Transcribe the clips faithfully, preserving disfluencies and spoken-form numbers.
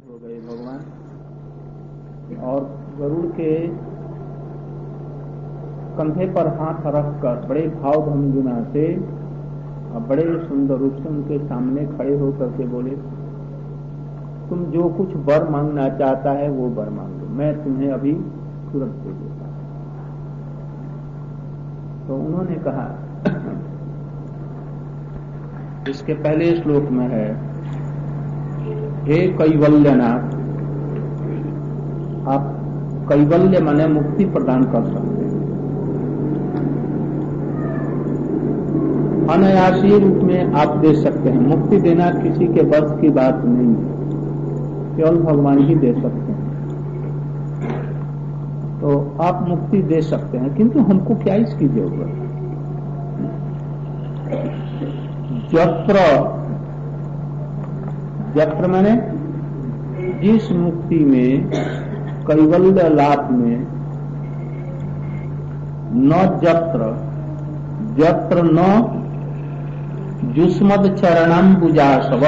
हो गए भगवान और गरुड़ के कंधे पर हाथ रखकर बड़े भाव भंगिमा से और बड़े सुंदर रूप से उनके सामने खड़े होकर के बोले, तुम जो कुछ वर मांगना चाहता है वो वर मांगो, मैं तुम्हें अभी तुरंत दे देता हूं। तो उन्होंने कहा, इसके पहले श्लोक में है, हे कैवल्यनाथ, आप कैवल्य माने मुक्ति प्रदान कर सकते हैं। अनायासी रूप में आप दे सकते हैं। मुक्ति देना किसी के बस की बात नहीं है, केवल भगवान ही दे सकते हैं। तो आप मुक्ति दे सकते हैं, किंतु हमको क्या इसकी जरूरत है? यत्र यत्र माने जिस मुक्ति में, कैवल्य लाभ में, न यत्र यत्र न जुष्मद चरणाम्बुजाशव,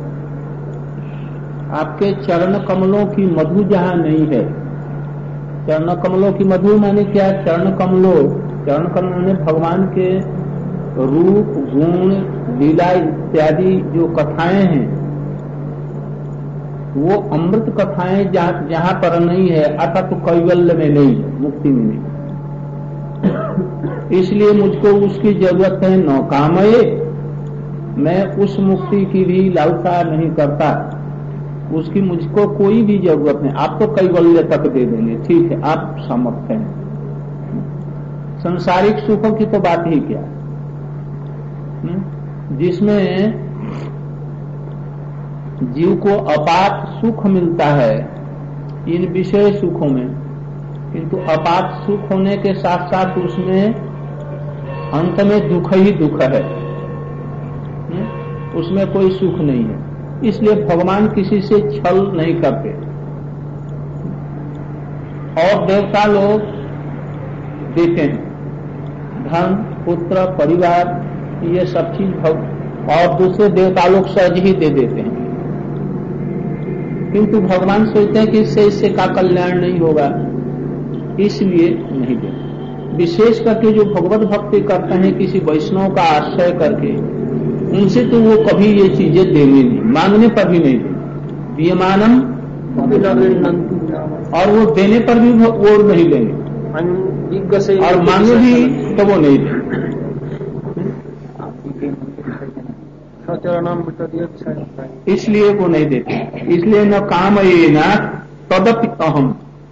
आपके चरण कमलों की मधु जहां नहीं है। चरण कमलों की मधु माने क्या? चरण कमलों चरण कमलों में भगवान के रूप, गुण, लीला इत्यादि जो कथाएं हैं, वो अमृत कथाएं जहां जहां पर नहीं है, अर्थात तो कैवल्य में नहीं है, मुक्ति में नहीं। इसलिए मुझको उसकी जरूरत है न कामये, मैं उस मुक्ति की भी लालसा नहीं करता, उसकी मुझको कोई भी जरूरत नहीं। आप तो कैवल्य तक दे देंगे, ठीक है, आप समर्थ हैं। सांसारिक सुखों की तो बात ही क्या, जिसमें जीव को अपात सुख मिलता है इन विषय सुखों में, किंतु अपात सुख होने के साथ साथ उसमें अंत में दुख ही दुख है, उसमें कोई सुख नहीं है। इसलिए भगवान किसी से छल नहीं करते। और देवता लोग देते हैं धन, पुत्र, परिवार, ये सब चीज, और दूसरे देवता लोग सहज ही दे देते हैं, किंतु भगवान सोचते हैं कि इससे इससे का कल्याण नहीं होगा, इसलिए नहीं देते। विशेष करके जो भगवत भक्ति करते हैं किसी वैष्णव का आश्रय करके, उनसे तो वो कभी ये चीजें देंगे नहीं, मांगने पर भी नहीं देंगे। दीयमानम, और वो देने पर भी वो नहीं देंगे, और मांगे भी तो वो नहीं देंगे। इसलिए वो नहीं देते। इसलिए न काम ये न तदपि अहम,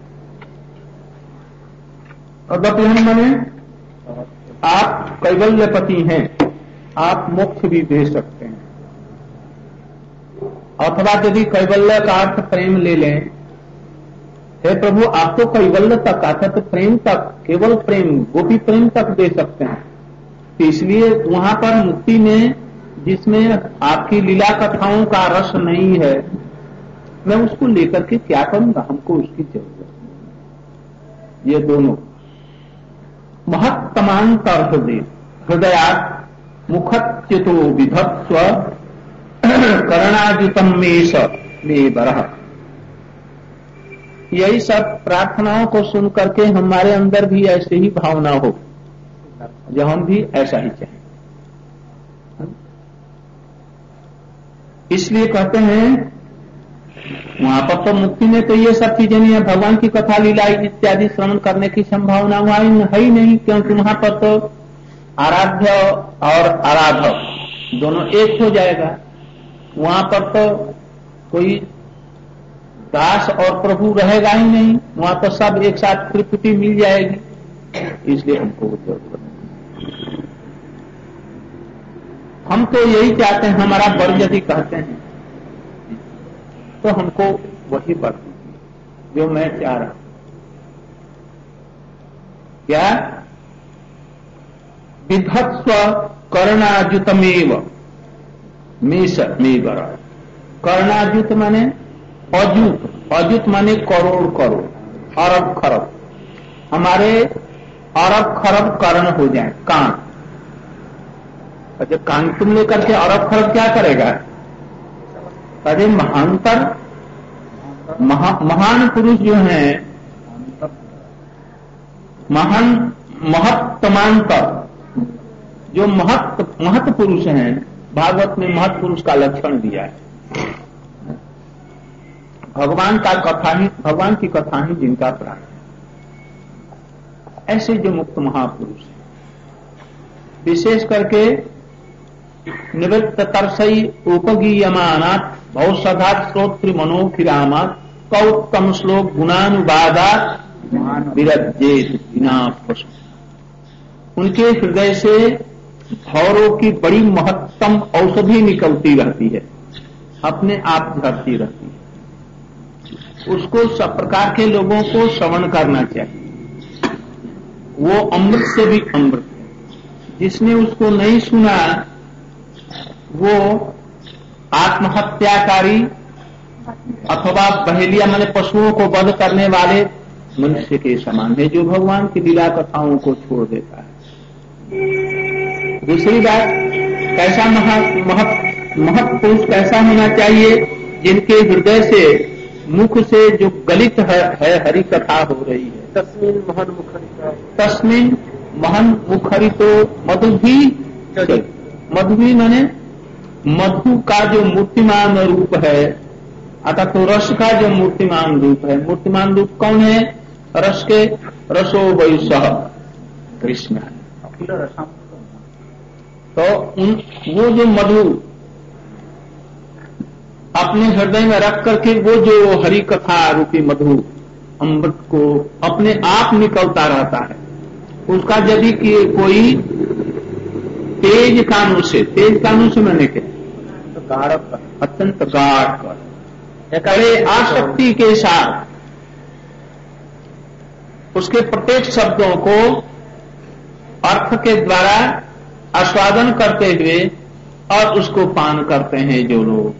तदपि हम माने आप कैवल्यपति हैं, आप मोक्ष भी दे सकते हैं। अथवा यदि कैवल्य का अर्थ प्रेम ले लें, हे प्रभु आप तो कैवल्य तक, अर्थात तो प्रेम तक, केवल प्रेम, गोपी प्रेम तक दे सकते हैं। तो इसलिए वहां पर मुक्ति में जिसमें आपकी लीला कथाओं का रस नहीं है, मैं उसको लेकर के क्या करूंगा, हमको उसकी जरूरत नहीं। ये दोनों महत्तमांतर हृदय हृदयात् मुखच्युतो विधत्स्व करणाजितम मेष में बरह। यही सब प्रार्थनाओं को सुन करके हमारे अंदर भी ऐसे ही भावना हो, जो हम भी ऐसा ही चाहें। इसलिए कहते हैं वहां पर तो मुक्ति में तो ये सब चीजें नहीं है, भगवान की कथा, लीला इत्यादि श्रवण करने की संभावना वहां है ही नहीं, क्योंकि वहां पर तो आराध्य और आराधक दोनों एक हो जाएगा। वहां पर तो कोई दास और प्रभु रहेगा ही नहीं, वहां तो सब एक साथ त्रिपुटी मिल जाएगी। इसलिए हमको वो जरूरत है। हम तो यही चाहते हैं, हमारा वर यदि कहते हैं तो हमको वही वर जो मैं चाह रहा हूं। क्या? विधत्स्व कर्णाजुतमेव मेष में बर। कर्णाजुत माने अजुत, अजुत माने करोड़ करोड़, अरब खरब, हमारे अरब खरब कर्ण हो जाए, कान। जब कान तुम लेकर के अरब खरब क्या करेगा? अरे महांतर महा, महान पुरुष जो हैं, महान महत्तमांतर, जो महत महत पुरुष हैं, भागवत में महत पुरुष का लक्षण दिया है। भगवान का कथा ही, भगवान की कथा ही जिनका प्राण है, ऐसे जो मुक्त महापुरुष हैं, विशेष करके निवृत्त तरसई उपगीयमानात् भवसधात् श्रोत्र मनोभिरामात् कौत्तम श्लोक गुणानुवादात् विरज्येत बिना पशु। उनके हृदय से भौरों की बड़ी महत्तम औषधि निकलती रहती है, अपने आप झरती रहती है। उसको सब प्रकार के लोगों को श्रवण करना चाहिए। वो अमृत से भी अमृत है। जिसने उसको नहीं सुना वो आत्महत्याकारी अथवा बहेलिया माने पशुओं को वध करने वाले मनुष्य के समान है, जो भगवान की लीला कथाओं को छोड़ देता है। दूसरी बात, कैसा महत महत पुरुष कैसा होना चाहिए? जिनके हृदय से, मुख से जो गलित है, है हरि कथा हो रही है। तस्मिन महन मुखरितो तस्मिन महन मुखरितो मधु भी मधु भी माने मधु का जो मूर्तिमान रूप है, अतः तो रस का जो मूर्तिमान रूप है। मूर्तिमान रूप कौन है? रस के रसो वैसह कृष्ण। तो उन वो जो मधु अपने हृदय में रख करके वो जो हरि कथा रूपी मधु अमृत को अपने आप निकलता रहता है, उसका यदि कोई तेज कानून से, तेज कानून से मैंने क्या गाढ़ अत्यंत गाढ़ कर कड़े आसक्ति के साथ उसके प्रत्येक शब्दों को अर्थ के द्वारा आस्वादन करते हुए और उसको पान करते हैं जो लोग,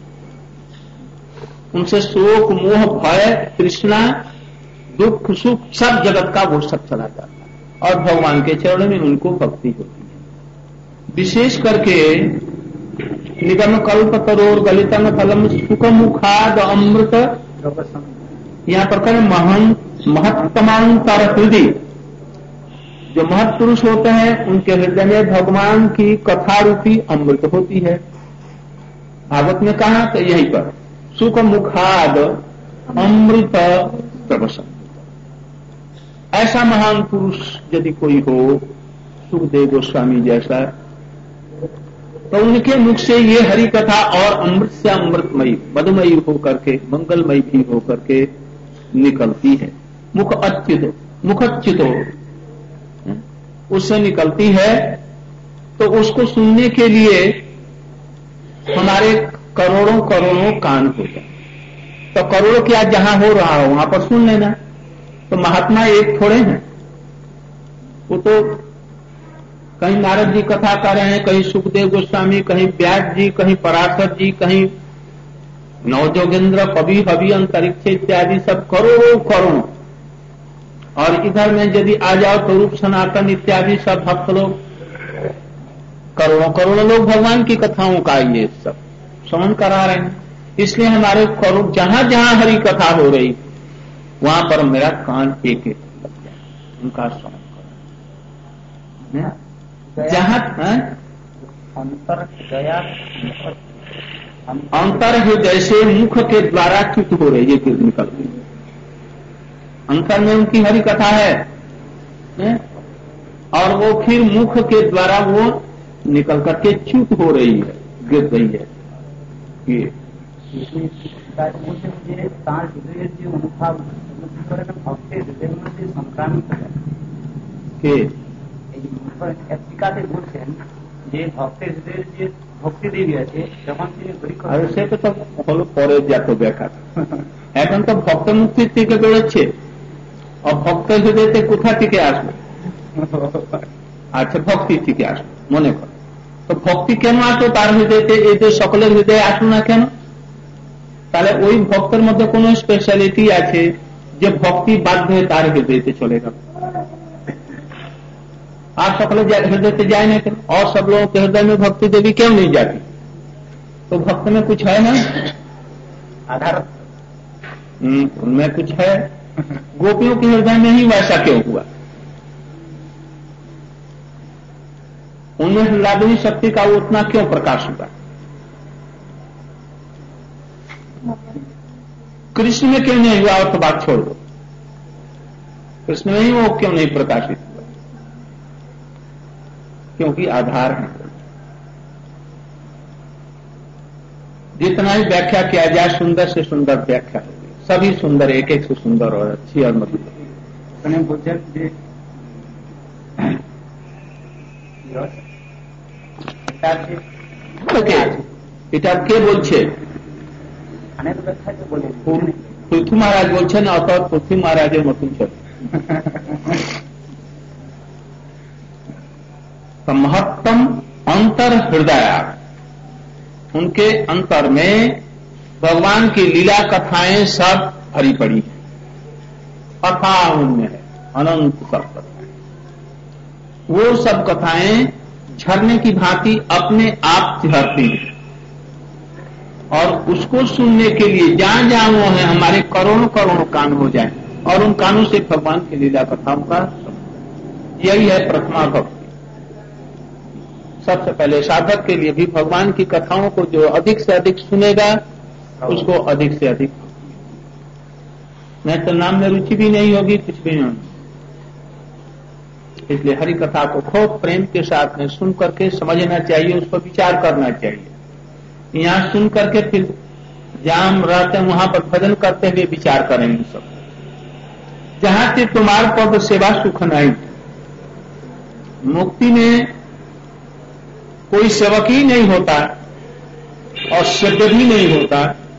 उनसे शोक मोह भय तृष्णा दुख सुख सब जगत का वो सब चला जाता है और भगवान के चरणों में उनको भक्ति होती है। विशेष करके निगम कल्प तरोर गलितम फलम सुख मुखाद अमृत, यहाँ पर करें महन महत्तमांतर हृदय, जो महत् पुरुष होते हैं उनके हृदय में भगवान की कथा रूपी अमृत होती है। भागवत में कहा तो यहीं पर सुख मुखाद अमृत प्रवसन। ऐसा महान पुरुष यदि कोई हो, सुखदेव गोस्वामी जैसा, तो उनके मुख से ये हरि कथा और अमृत से अमृतमयी मधुमयी होकर के मंगलमयी भी होकर के निकलती है। मुख अच्युत मुखच्युत उससे निकलती है, तो उसको सुनने के लिए हमारे करोड़ों करोड़ों कान हो जाए। तो करोड़ों क्या जहां हो रहा हो वहां पर सुन लेना। तो महात्मा एक थोड़े हैं, वो तो कहीं नारद जी कथा कर रहे हैं, कहीं सुखदेव गोस्वामी, कहीं व्यास जी, कहीं पराशर जी, कहीं नवजोगेंद्र कवि हवि अंतरिक्ष इत्यादि सब करोड़ों करोड़ों। और इधर में यदि आ जाओ तो रूप सनातन इत्यादि सब भक्त लोग, करोड़ों करोड़ों लोग भगवान की कथाओं का ये सब श्रवण करा रहे हैं। इसलिए हमारे करोड़ जहां जहां हरि कथा हो रही वहां पर मेरा कान एक एक उनका श्रवण कर जहां अंतर गया अंतर हृदय से मुख के द्वारा च्युत हो रही है, निकलती है। अंतर में उनकी हरि कथा है, है और वो फिर मुख के द्वारा वो निकल करके च्युत हो रही है, गिर रही है। ये मुझे तार हृदय जो अनुभव भक्ति हृदय में संक्रामित है टीकाते বলছেন যে ভক্তের হৃদয়ে যে ভক্তি দেবী আছে যখন তিনি পরীক্ষা আর সে তো হলো পরে যত ব্যাখ্যা। এখন তো ভক্ত মুক্তির থেকে বেরোচ্ছে, আর ভক্তের হৃদয়তে কোথা থেকে আসবে? আচ্ছা ভক্তি থেকে আসবে মনে কর, তো ভক্তি কেন আসলো তার হৃদয়তে? এই যে সকলের হৃদয়ে আসলো না কেন? তাহলে ওই ভক্তের মধ্যে কোন স্পেশালিটি আছে যে ভক্তি বাধ্য হয়ে তার হৃদয়তে চলে গেল, आज सकल हृदय से जाए नहीं, और सब लोगों के हृदय में भक्ति देवी क्यों नहीं जाती? तो भक्त में कुछ है ना आधार, उनमें कुछ है, गोपियों के हृदय में ही वैसा क्यों हुआ? उनमें हृदय शक्ति का उतना क्यों प्रकाश हुआ? कृष्ण में क्यों नहीं हुआ? और तो बात छोड़ दो, कृष्ण में ही वो क्यों नहीं प्रकाशित हुआ? क्योंकि आधार है। जितना ही व्याख्या किया जाए, सुंदर से सुंदर व्याख्या होगी, सभी सुंदर, एक एक से सुंदर और अच्छी और मधुर। এটা কে বলছে? পৃথু মহারাজ বলছেন, অর্থাৎ পৃথু মহারাজের মতন চলে। महत्तम अंतर हृदय, उनके अंतर में भगवान की लीला कथाएं सब भरी पड़ी है, अथाह उनमें है अनंत सब कथाएं। वो सब कथाएं झरने की भांति अपने आप झरती हैं और उसको सुनने के लिए जहां जहां वो है, हमारे करोड़ों करोड़ों कान हो जाए और उन कानों से भगवान की लीला कथाओं का, यही है प्रथमा भक्ति। सबसे पहले साधक के लिए भी भगवान की कथाओं को जो अधिक से अधिक सुनेगा उसको अधिक से अधिक, नहीं तो नाम में रुचि भी नहीं होगी, कुछ भी नहीं होगी। इसलिए हरि कथा को खूब प्रेम के साथ में सुन करके समझना चाहिए, उस पर विचार करना चाहिए। यहाँ सुन करके फिर जहां हम रहते हैं वहां पर भजन करते हुए विचार करेंगे सब। जहां से तुम्हार पद सेवा सुख नहीं, मुक्ति में कोई सेवक ही नहीं होता और सेव्य भी नहीं होता,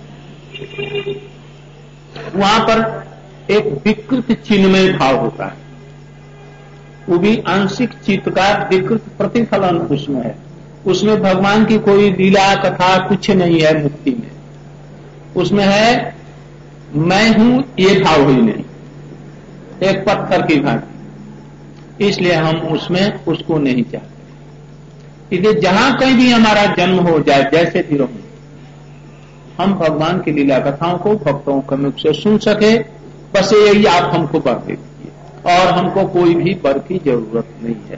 वहां पर एक विकृत चिन्मय भाव होता है, वो भी आंशिक चित्त का विकृत प्रतिफलन उसमें है। उसमें भगवान की कोई लीला कथा कुछ नहीं है मुक्ति में, उसमें है मैं हूं ये भाव ही नहीं, एक पत्थर की भांति। इसलिए हम उसमें उसको नहीं चाहते। इसलिए जहां कहीं भी हमारा जन्म हो जाए, जैसे भी रहो, हम भगवान की लीला कथाओं को भक्तों के मुख से सुन सके, बस यही आप हमको वर दे दीजिए, और हमको कोई भी वर की जरूरत नहीं है।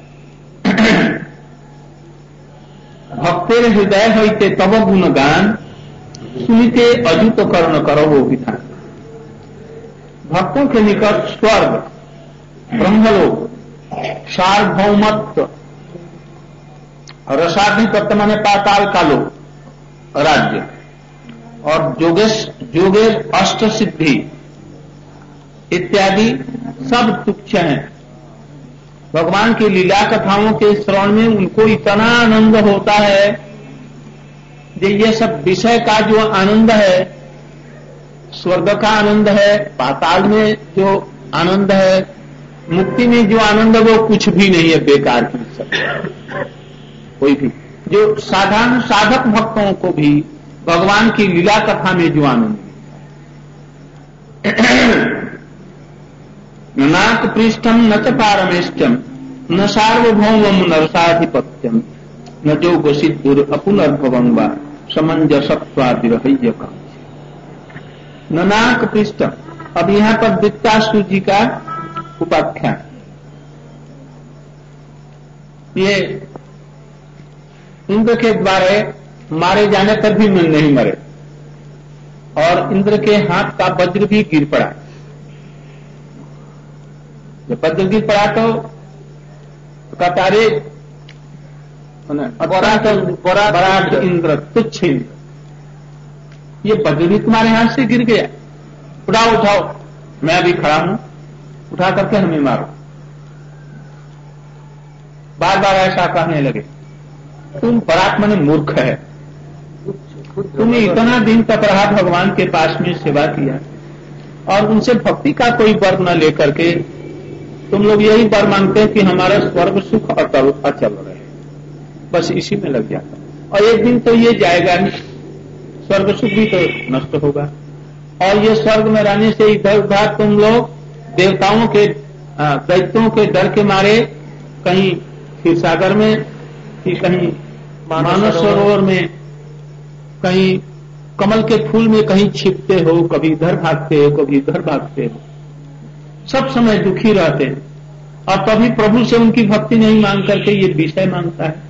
भक्तेर हृदय होते तब गुणगान, सुनिते अजुत कर्ण करो वो विधान। भक्तों के निकट स्वर्ग, ब्रह्मलोक, सार्वभौमत्व, रसाधिपत्य माने पाताल का लोक राज्य, और जोगेश जोगेश अष्ट सिद्धि इत्यादि सब तुच्छ हैं। भगवान की लीला कथाओं के श्रवण में उनको इतना आनंद होता है, जो ये सब विषय का जो आनंद है, स्वर्ग का आनंद है, पाताल में जो आनंद है, मुक्ति में जो आनंद है, वो कुछ भी नहीं है, बेकार की सब। कोई भी जो साधारण साधक भक्तों को भी भगवान की लीला कथा में जो आनंद, न नाक पृष्ठम न च पारमेष्टम न सार्वभौमम न रसाधिपत्यम न जोग सिद्धुर अपुनर्भवं वा समंजसत्वा विरहय्य का। न नाक पृष्ठम, अब यहां पर वृत्तासु जी का उपाख्यान, ये इंद्र के द्वारा मारे जाने पर भी मन नहीं मरे, और इंद्र के हाथ का वज्र भी गिर पड़ा। जब वज्र गिर पड़ा तो कहता रे बराट इंद्र, तुच्छ इंद्र, ये वज्र भी तुम्हारे हाथ से गिर गया, उठाओ उठाओ, मैं अभी खड़ा हूं, उठा करके हमें मारो। बार बार ऐसा कहने लगे। तुम परात्मा मूर्ख है, तुमने इतना दिन तक रहा भगवान के पास में सेवा किया, और उनसे भक्ति का कोई वर न लेकर के तुम लोग यही वर मांगते हैं कि हमारा स्वर्ग सुख अटल अचल रहे, बस इसी में लग जाता। और एक दिन तो ये जाएगा नहीं, स्वर्ग सुख भी तो नष्ट होगा, और ये स्वर्ग में रहने से इधर उधर तुम लोग देवताओं के दैत्यों के डर के मारे कहीं क्षीर सागर में कि कहीं मानस सरोवर में, कहीं कमल के फूल में कहीं छिपते हो, कभी इधर भागते हो, कभी इधर भागते हो, सब समय दुखी रहते हैं, और कभी प्रभु से उनकी भक्ति नहीं मांग करके ये विषय मांगता है।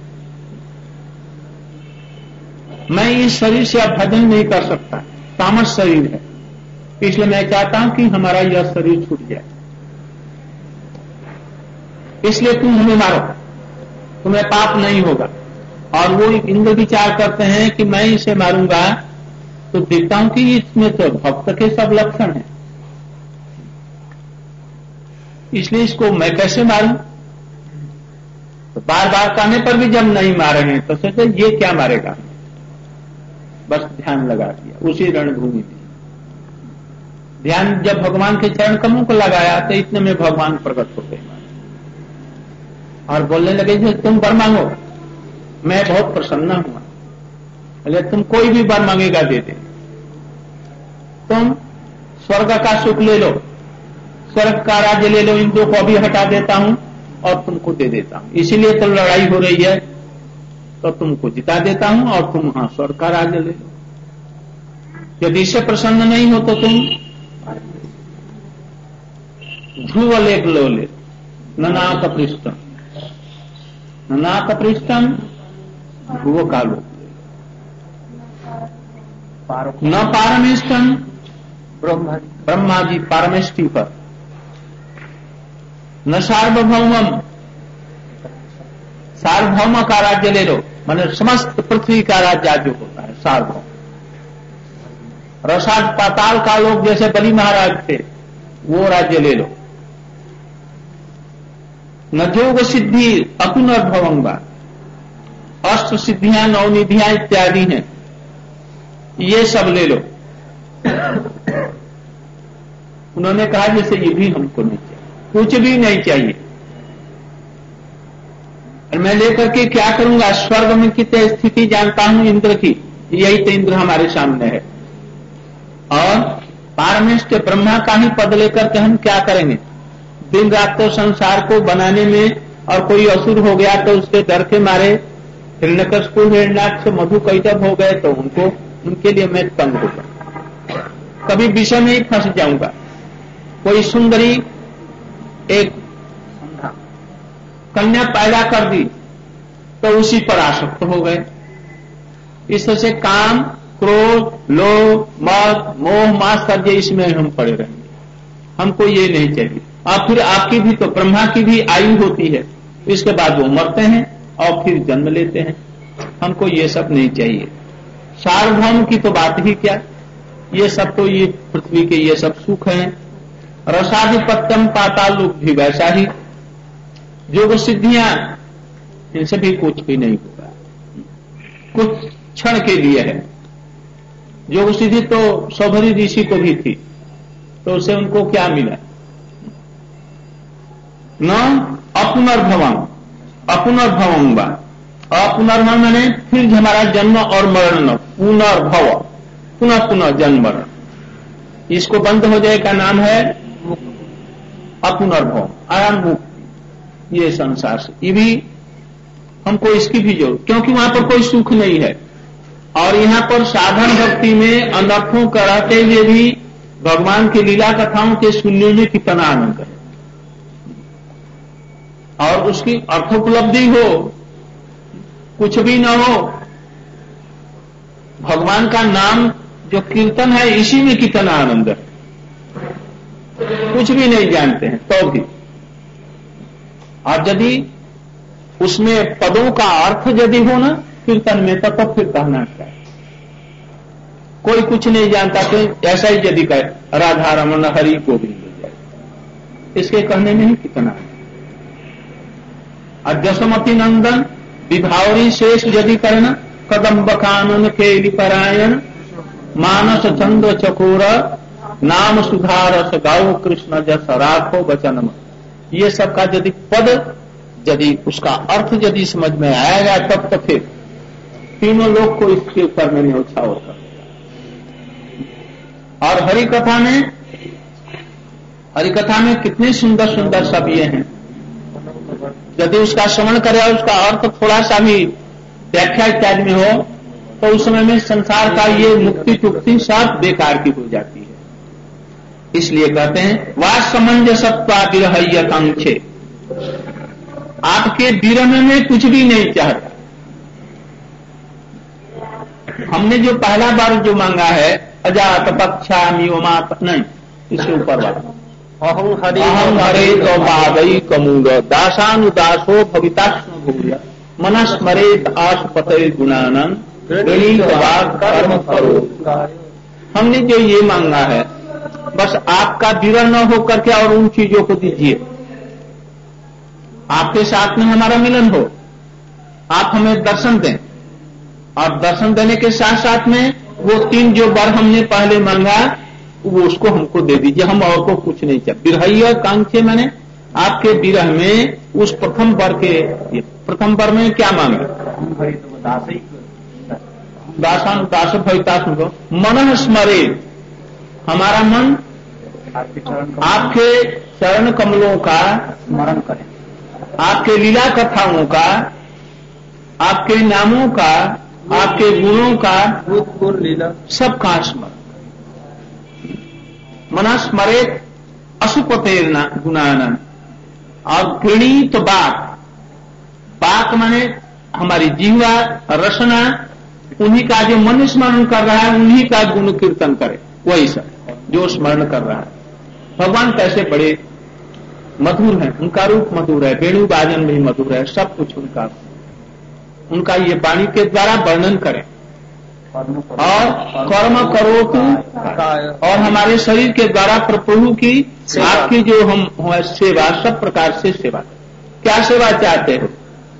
मैं इस शरीर से अब भजन नहीं कर सकता, तामस शरीर है, इसलिए मैं चाहता हूं कि हमारा यह शरीर छूट जाए, इसलिए तुम हमें मारो, तुम्हें पाप नहीं होगा। और वो इंद्र विचार करते हैं कि मैं इसे मारूंगा तो देखता हूं कि इसमें तो भक्त के सब लक्षण हैं, इसलिए इसको मैं कैसे मारूं। तो बार बार कहने पर भी जब नहीं मारे हैं तो सोचे ये क्या मारेगा, बस ध्यान लगा दिया उसी रणभूमि में। ध्यान जब भगवान के चरण कमलों को लगाया तो इतने में भगवान प्रकट हो गए और बोलने लगे कि तुम वर मांगो, मैं बहुत प्रसन्न हुआ। अगर तुम कोई भी वर मांगेगा दे दे, तुम स्वर्ग का सुख ले लो, स्वर्ग का राज्य ले लो, इंद्रों को अभी हटा देता हूं और तुमको दे देता हूं, इसीलिए तो लड़ाई हो रही है, तो तुमको जिता देता हूं और तुम वहां स्वर्ग का राज्य ले लो। यदि इससे प्रसन्न नहीं हो तो तुम ध्रुव लेख लो ले, ननाक पृष्ठम, ननाक पृष्ठम ध्रुव का लो, न पारमेष्टम ब्रह्मा जी पारमेष्टि पर, न सार्वभौमम, सार्वभौम का राज्य ले लो, माने समस्त पृथ्वी का राज्य जो होता है सार्वभौम। रसाद पाताल का लोग जैसे बलि महाराज थे वो राज्य ले लो। न जोग सिद्धि अपुनर्भवंगा, अष्ट सिद्धियां नवनिधियां इत्यादि हैं, ये सब ले लो। उन्होंने कहा जैसे ये भी हमको नहीं चाहिए, कुछ भी नहीं चाहिए, और मैं लेकर के क्या करूंगा, स्वर्ग में कितने स्थिति जानता हूं इंद्र की, यही तो इंद्र हमारे सामने है, और पारमेष्ट ब्रह्मा का ही पद लेकर के हम क्या करेंगे। दिन रात तो संसार को बनाने में, और कोई असुर हो गया तो उसके डर के मारे हिरण्यकशिपु हिरण्याक्ष मधु कैटभ हो गए तो उनको उनके लिए मैं तंग होगा, कभी विषय में ही फंस जाऊंगा। कोई सुंदरी एक कन्या पैदा कर दी तो उसी पर आसक्त हो गए। इस तरह से काम, क्रोध, लोभ, मद, मोह, मात्सर्य इसमें हम पड़े रहेंगे, हमको ये नहीं चाहिए। और फिर आपकी भी तो ब्रह्मा की भी आयु होती है, इसके बाद वो मरते हैं और फिर जन्म लेते हैं, हमको ये सब नहीं चाहिए। सार्वभौम की तो बात ही क्या, ये सब तो ये पृथ्वी के ये सब सुख हैं। रसाधिपत्यम पाताल लोक भी वैसा ही, योग सिद्धियां इनसे भी कुछ भी नहीं होगा, कुछ क्षण के लिए है। योग सिद्धि तो सौभरी ऋषि को भी थी, तो उससे उनको क्या मिला, न अपुनर्भवम, अपुनर्भवम बा, अपुनर्भव मैंने फिर हमारा जन्म और मरण न, पुनर्भव, पुनः पुनः जन्म मरण, इसको बंद हो जाए का नाम है अपुनर्भव, आराम मुक्ति। ये संसार से ये भी हमको इसकी भी जरूरत, क्योंकि वहां पर कोई सुख नहीं है, और यहां पर साधन भक्ति में अनर्थों कराते हुए भी भगवान की लीला कथाओं के सुनने में कितना आनंद है, और उसकी अर्थोपलब्धि हो, कुछ भी न हो, भगवान का नाम जो कीर्तन है इसी में कितना आनंद है, कुछ भी नहीं जानते हैं तो भी। और यदि उसमें पदों का अर्थ यदि हो ना कीर्तन में, तब तो फिर कहना क्या है, कोई कुछ नहीं जानता तो ऐसा ही यदि कहे राधा रमन हरि गोविंद मिल जाए, इसके कहने में ही कितना है। और जसमती नंदन विभावरी शेष यदि करना, कदम्ब कानन केलि परायण, मानस चंद्र चकोर, नाम सुधारस गाओ कृष्ण जस राखो वचन। ये सब का यदि पद, यदि उसका अर्थ यदि समझ में आएगा, तब तो फिर तीनों लोग को इसके ऊपर में न्यौछावर कर देगा। और हरि कथा में, हरि कथा में कितने सुंदर सुंदर सब ये हैं, यदि उसका श्रवण करे और उसका अर्थ थोड़ा सा भी व्याख्या इत्यादि में हो तो उस समय में संसार का ये मुक्ति टुक्ति सब बेकार की हो जाती है। इसलिए कहते हैं वा समंजसत्वा विरहय्य कांक्षे, आपके विरह में कुछ भी नहीं चाहता। हमने जो पहला बार जो मांगा है अजात पक्षामि मात, नहीं, इसके ऊपर बात अहं हरे तो बादई कमूल दासानुदासो भवितास्म भूय मनस्मरेत आशुपते गुणानन कर्म करो। हमने जो ये मांगा है बस आपका विरह न हो करके और उन चीजों को दीजिए, आपके साथ में हमारा मिलन हो, आप हमें दर्शन दें, और दर्शन देने के साथ साथ में वो तीन जो वर हमने पहले मांगा वो उसको हमको दे दीजिए, हम और को कुछ नहीं चाहिए। विरहय्य कांक्षे मैंने आपके विरह में उस प्रथम वर के, प्रथम वर में क्या मांगा, दासान दास भवितास मन स्मरे, हमारा मन आपके चरण कमलों का स्मरण करें, आपके लीला कथाओं का, आपके नामों का, आपके गुणों का, गुण लीला सबका स्मरण। मना स्मरेत अशुपतेर्ना गुणानन, और गृणीत बाक, बाक माने हमारी जीवा रसना, उन्हीं का जो मन स्मरण कर रहा है उन्हीं का गुण कीर्तन करे, वही सब जो स्मरण कर रहा है। भगवान कैसे बड़े मधुर हैं, उनका रूप मधुर है, वेणु बाजन भी मधुर है, सब कुछ उनका उनका ये वाणी के द्वारा वर्णन करें। और कर्म करो तू, और हमारे शरीर के द्वारा प्रभु की आपकी जो हम सेवा, सब प्रकार से सेवा। क्या सेवा चाहते हो?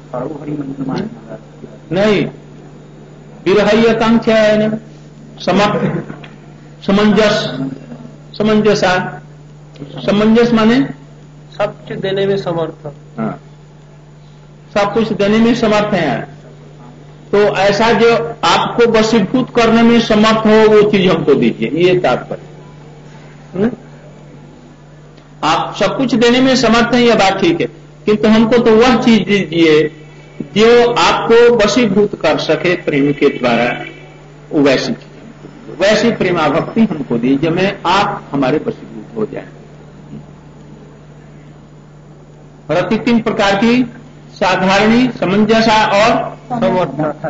नहीं, विरहय्य कांक्षा है ना, समर्थ, समंजस, समंजसा, समंजस माने सब कुछ देने में समर्थ। हाँ, सब कुछ देने में समर्थ है। तो ऐसा जो आपको वशीभूत करने में समर्थ हो वो चीज हमको दीजिए, ये तात्पर्य। आप सब कुछ देने में समर्थ हैं, यह बात ठीक है, किंतु हमको तो वह चीज दीजिए जो आपको वशीभूत कर सके प्रेम के द्वारा, वैसी वैसी प्रेमा भक्ति हमको दीजिए, में आप हमारे वशीभूत हो जाए। रति तीन प्रकार की, साधारणी, समंजसा और समर्था।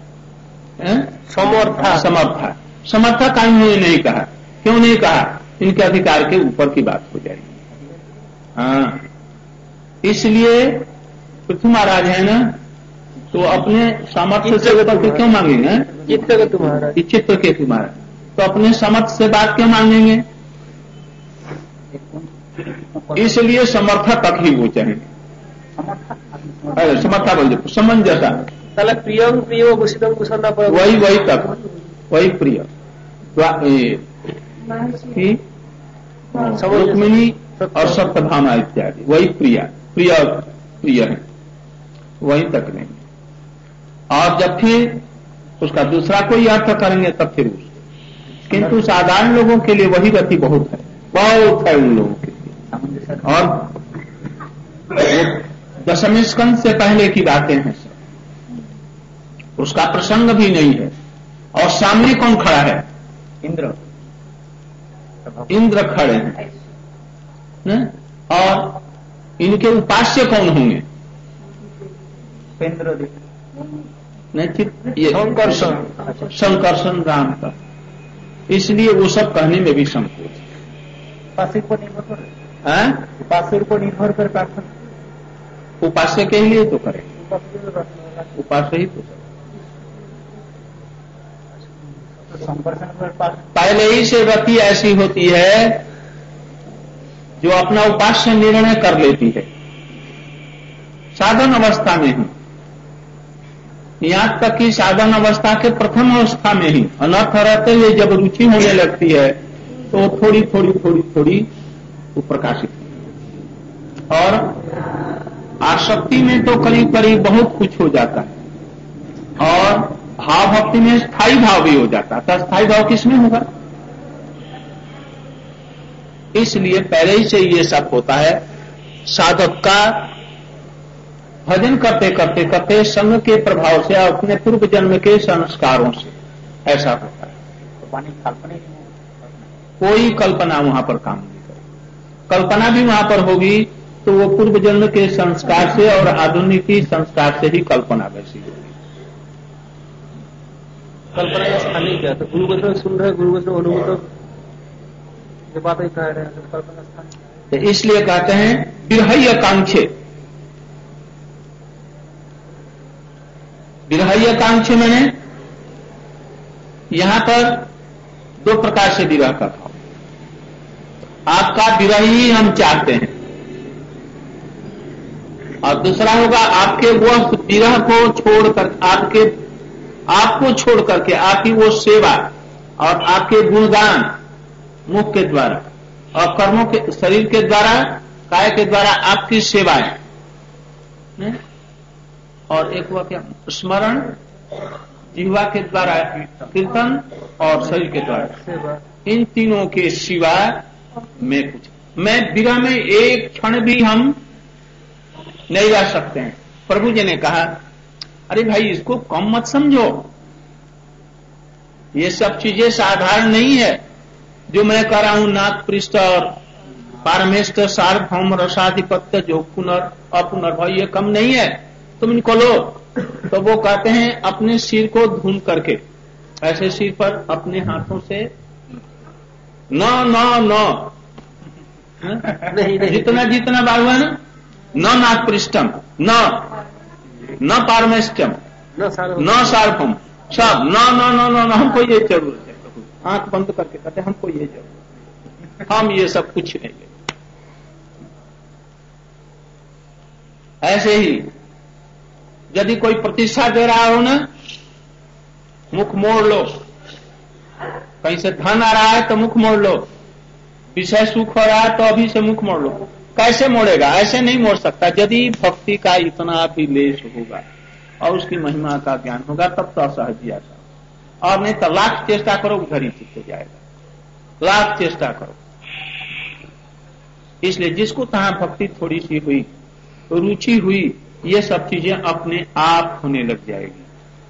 समर्था समर्था समर्था का इन्होंने नहीं कहा। क्यों नहीं कहा? इनके अधिकार के ऊपर की बात हो जाएगी। हाँ, इसलिए पृथ्वी महाराज है ना, तो अपने सामर्थ्य से ऊपर क्यों मांगेंगे? चित्त के तुम्हारा, चित्त के तुम्हारा, तो अपने सामर्थ्य से बात क्यों मांगेंगे? इसलिए समर्था तक ही वो चाहेंगे। समर्था बोल दो, समंजसा, प्रियम प्रियो भूषितम कुशलता पर, वही वही तक, वही प्रिय रुक्मिणी और सप्तभामा इत्यादि, वही प्रिया, प्रिय प्रिय है, वही तक नहीं। और जब फिर उसका दूसरा कोई अर्थ करेंगे तब फिर उस, किंतु साधारण लोगों के लिए वही गति बहुत है, बहुत है उन लोगों के लिए। और दशमी स्कंद से पहले की बातें हैं सब, उसका प्रसंग भी नहीं है। और सामने कौन खड़ा है? इंद्र, इंद्र खड़े हैं न? और इनके उपास्य कौन होंगे? शंकरशन, शंकरशन राम का। इसलिए वो सब कहने में भी संकोच है। उपास्य को निर्भर कर, उपास्य को निर्भर कर प्रार्थना, उपास्य के लिए तो करें, उपास्य ही तो करें। पहले ही से गति ऐसी होती है जो अपना उपास्य निर्णय कर लेती है साधन अवस्था में ही, यहां तक कि साधन अवस्था के प्रथम अवस्था में ही अनर्थ रहते हुए जब रुचि होने लगती है तो थोड़ी थोड़ी थोड़ी थोड़ी वो प्रकाशित, और आसक्ति में तो करीब करीब बहुत कुछ हो जाता है, और भाव भक्ति में स्थायी भाव भी हो जाता है। तो स्थायी भाव किसमें होगा? इसलिए पहले ही से ये सब होता है। साधक का भजन करते करते करते संग के प्रभाव से और अपने पूर्व जन्म के संस्कारों से ऐसा होता है। कल्पना कोई कल्पना वहां पर काम नहीं करेगी। कल्पना भी वहां पर होगी तो वो पूर्व जन्म के संस्कार से और आधुनिक संस्कार से ही कल्पना वैसी होगी। कल्पना का स्थान नहीं क्या? तो गुरु वचन सुन रहे, गुरु वचन अनुभव ये बात ही कह रहे हैं, तो कल्पना स्थान तो इसलिए कहते हैं विरहय कांक्षे। विरहय कांक्षे मैंने यहां पर दो प्रकार से विरह का भाव। आपका विरह ही हम चाहते हैं, और दूसरा होगा आपके वह विरह को छोड़कर, आपके आपको छोड़ करके आपकी वो सेवा और आपके गुणगान मुख के द्वारा और कर्मों के, शरीर के द्वारा, काय के द्वारा आपकी सेवाएं, और एक वह क्या स्मरण, जिह्वा के द्वारा कीर्तन और शरीर के द्वारा, इन तीनों के सिवा मैं कुछ, मैं विरह में एक क्षण भी हम नहीं रह सकते हैं। प्रभु जी ने कहा अरे भाई इसको कम मत समझो, ये सब चीजें साधारण नहीं है जो मैं कर रहा हूं। नाथ पृष्ठ और पारमेष्ठ सार्वभौम रसाधिपत्य जो पुनर् अपुनर्भव, ये कम नहीं है, तुम इनको लो। तो वो कहते हैं अपने सिर को धूम करके, ऐसे सिर पर अपने हाथों से न न न जितना जितना बार हुआ ना, न नाथ पृष्ठम, न न पारमेष्टम, न सार्वभौम, सब न न न न हमको ये जरूरत है। आंख बंद करके कहते हमको ये जरूरत है, हम ये सब कुछ नहीं ले। ऐसे ही यदि कोई प्रतिष्ठा दे रहा हो ना, मुख मोड़ लो। कहीं से धन आ रहा है तो मुख मोड़ लो, विषय सुख हो रहा है तो अभी से मुख मोड़ लो। कैसे मोड़ेगा? ऐसे नहीं मोड़ सकता। यदि भक्ति का इतना भी लेश होगा और उसकी महिमा का ज्ञान होगा तब तो असहज आता, और नहीं तो लाख चेष्टा करो उधर ही चित्त जाएगा, लाख चेष्टा करो। इसलिए जिसको तहां भक्ति थोड़ी सी हुई, रुचि हुई, ये सब चीजें अपने आप होने लग जाएगी।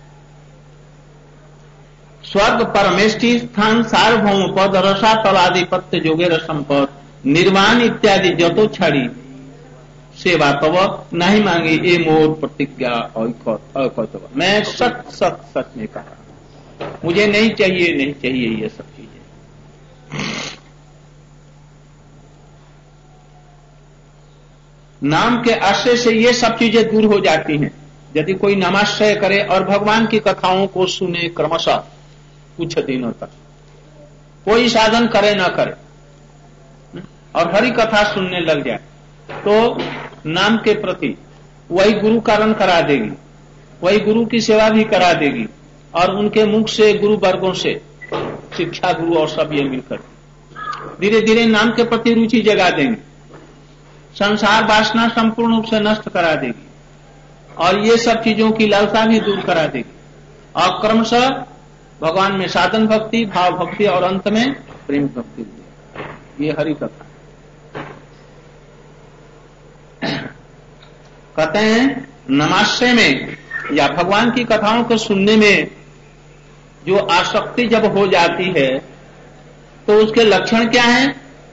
स्वर्ग परमेष्टि स्थान सार्वभौम पद रसा तलाधिपत्य जोगे रसंपद निर्वाण इत्यादि जतो छड़ी सेवा तव नहीं मांगी ए मोर प्रतिज्ञा अकतव। मैं सच सच सच में कहा, मुझे नहीं चाहिए, नहीं चाहिए ये सब चीजें। नाम के आश्रय से ये सब चीजें दूर हो जाती हैं। यदि कोई नामाश्रय करे और भगवान की कथाओं को सुने क्रमशः कुछ दिनों तक, कोई साधन करे न करे और हरि कथा सुनने लग जाए, तो नाम के प्रति वही गुरु कारण करा देगी, वही गुरु की सेवा भी करा देगी, और उनके मुख से गुरु वर्गों से शिक्षा गुरु और सब ये मिलकर धीरे धीरे नाम के प्रति रुचि जगा देंगे। संसार वासना संपूर्ण रूप से नष्ट करा देगी और ये सब चीजों की लालसा भी दूर करा देगी, और क्रमशः भगवान में साधन भक्ति, भाव भक्ति और अंत में प्रेम भक्ति। ये हरि कथा कहते हैं। नमाश्रय में या भगवान की कथाओं को सुनने में जो आसक्ति जब हो जाती है तो उसके लक्षण क्या हैं?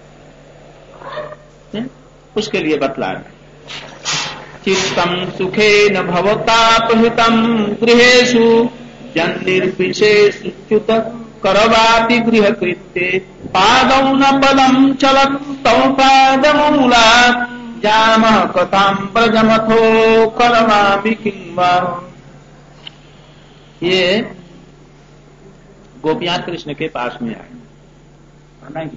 उसके लिए बतला रहे। चित्तम सुखे न भवतापहृतम गृहेषु जन्निर्विशेषच्युत करवापि गृह कृत्ये पादौ न पदम चलतौ पादमूला जामः कथाम प्रजमथो करवापि किंवा। ये गोपियां कृष्ण के पास में आई,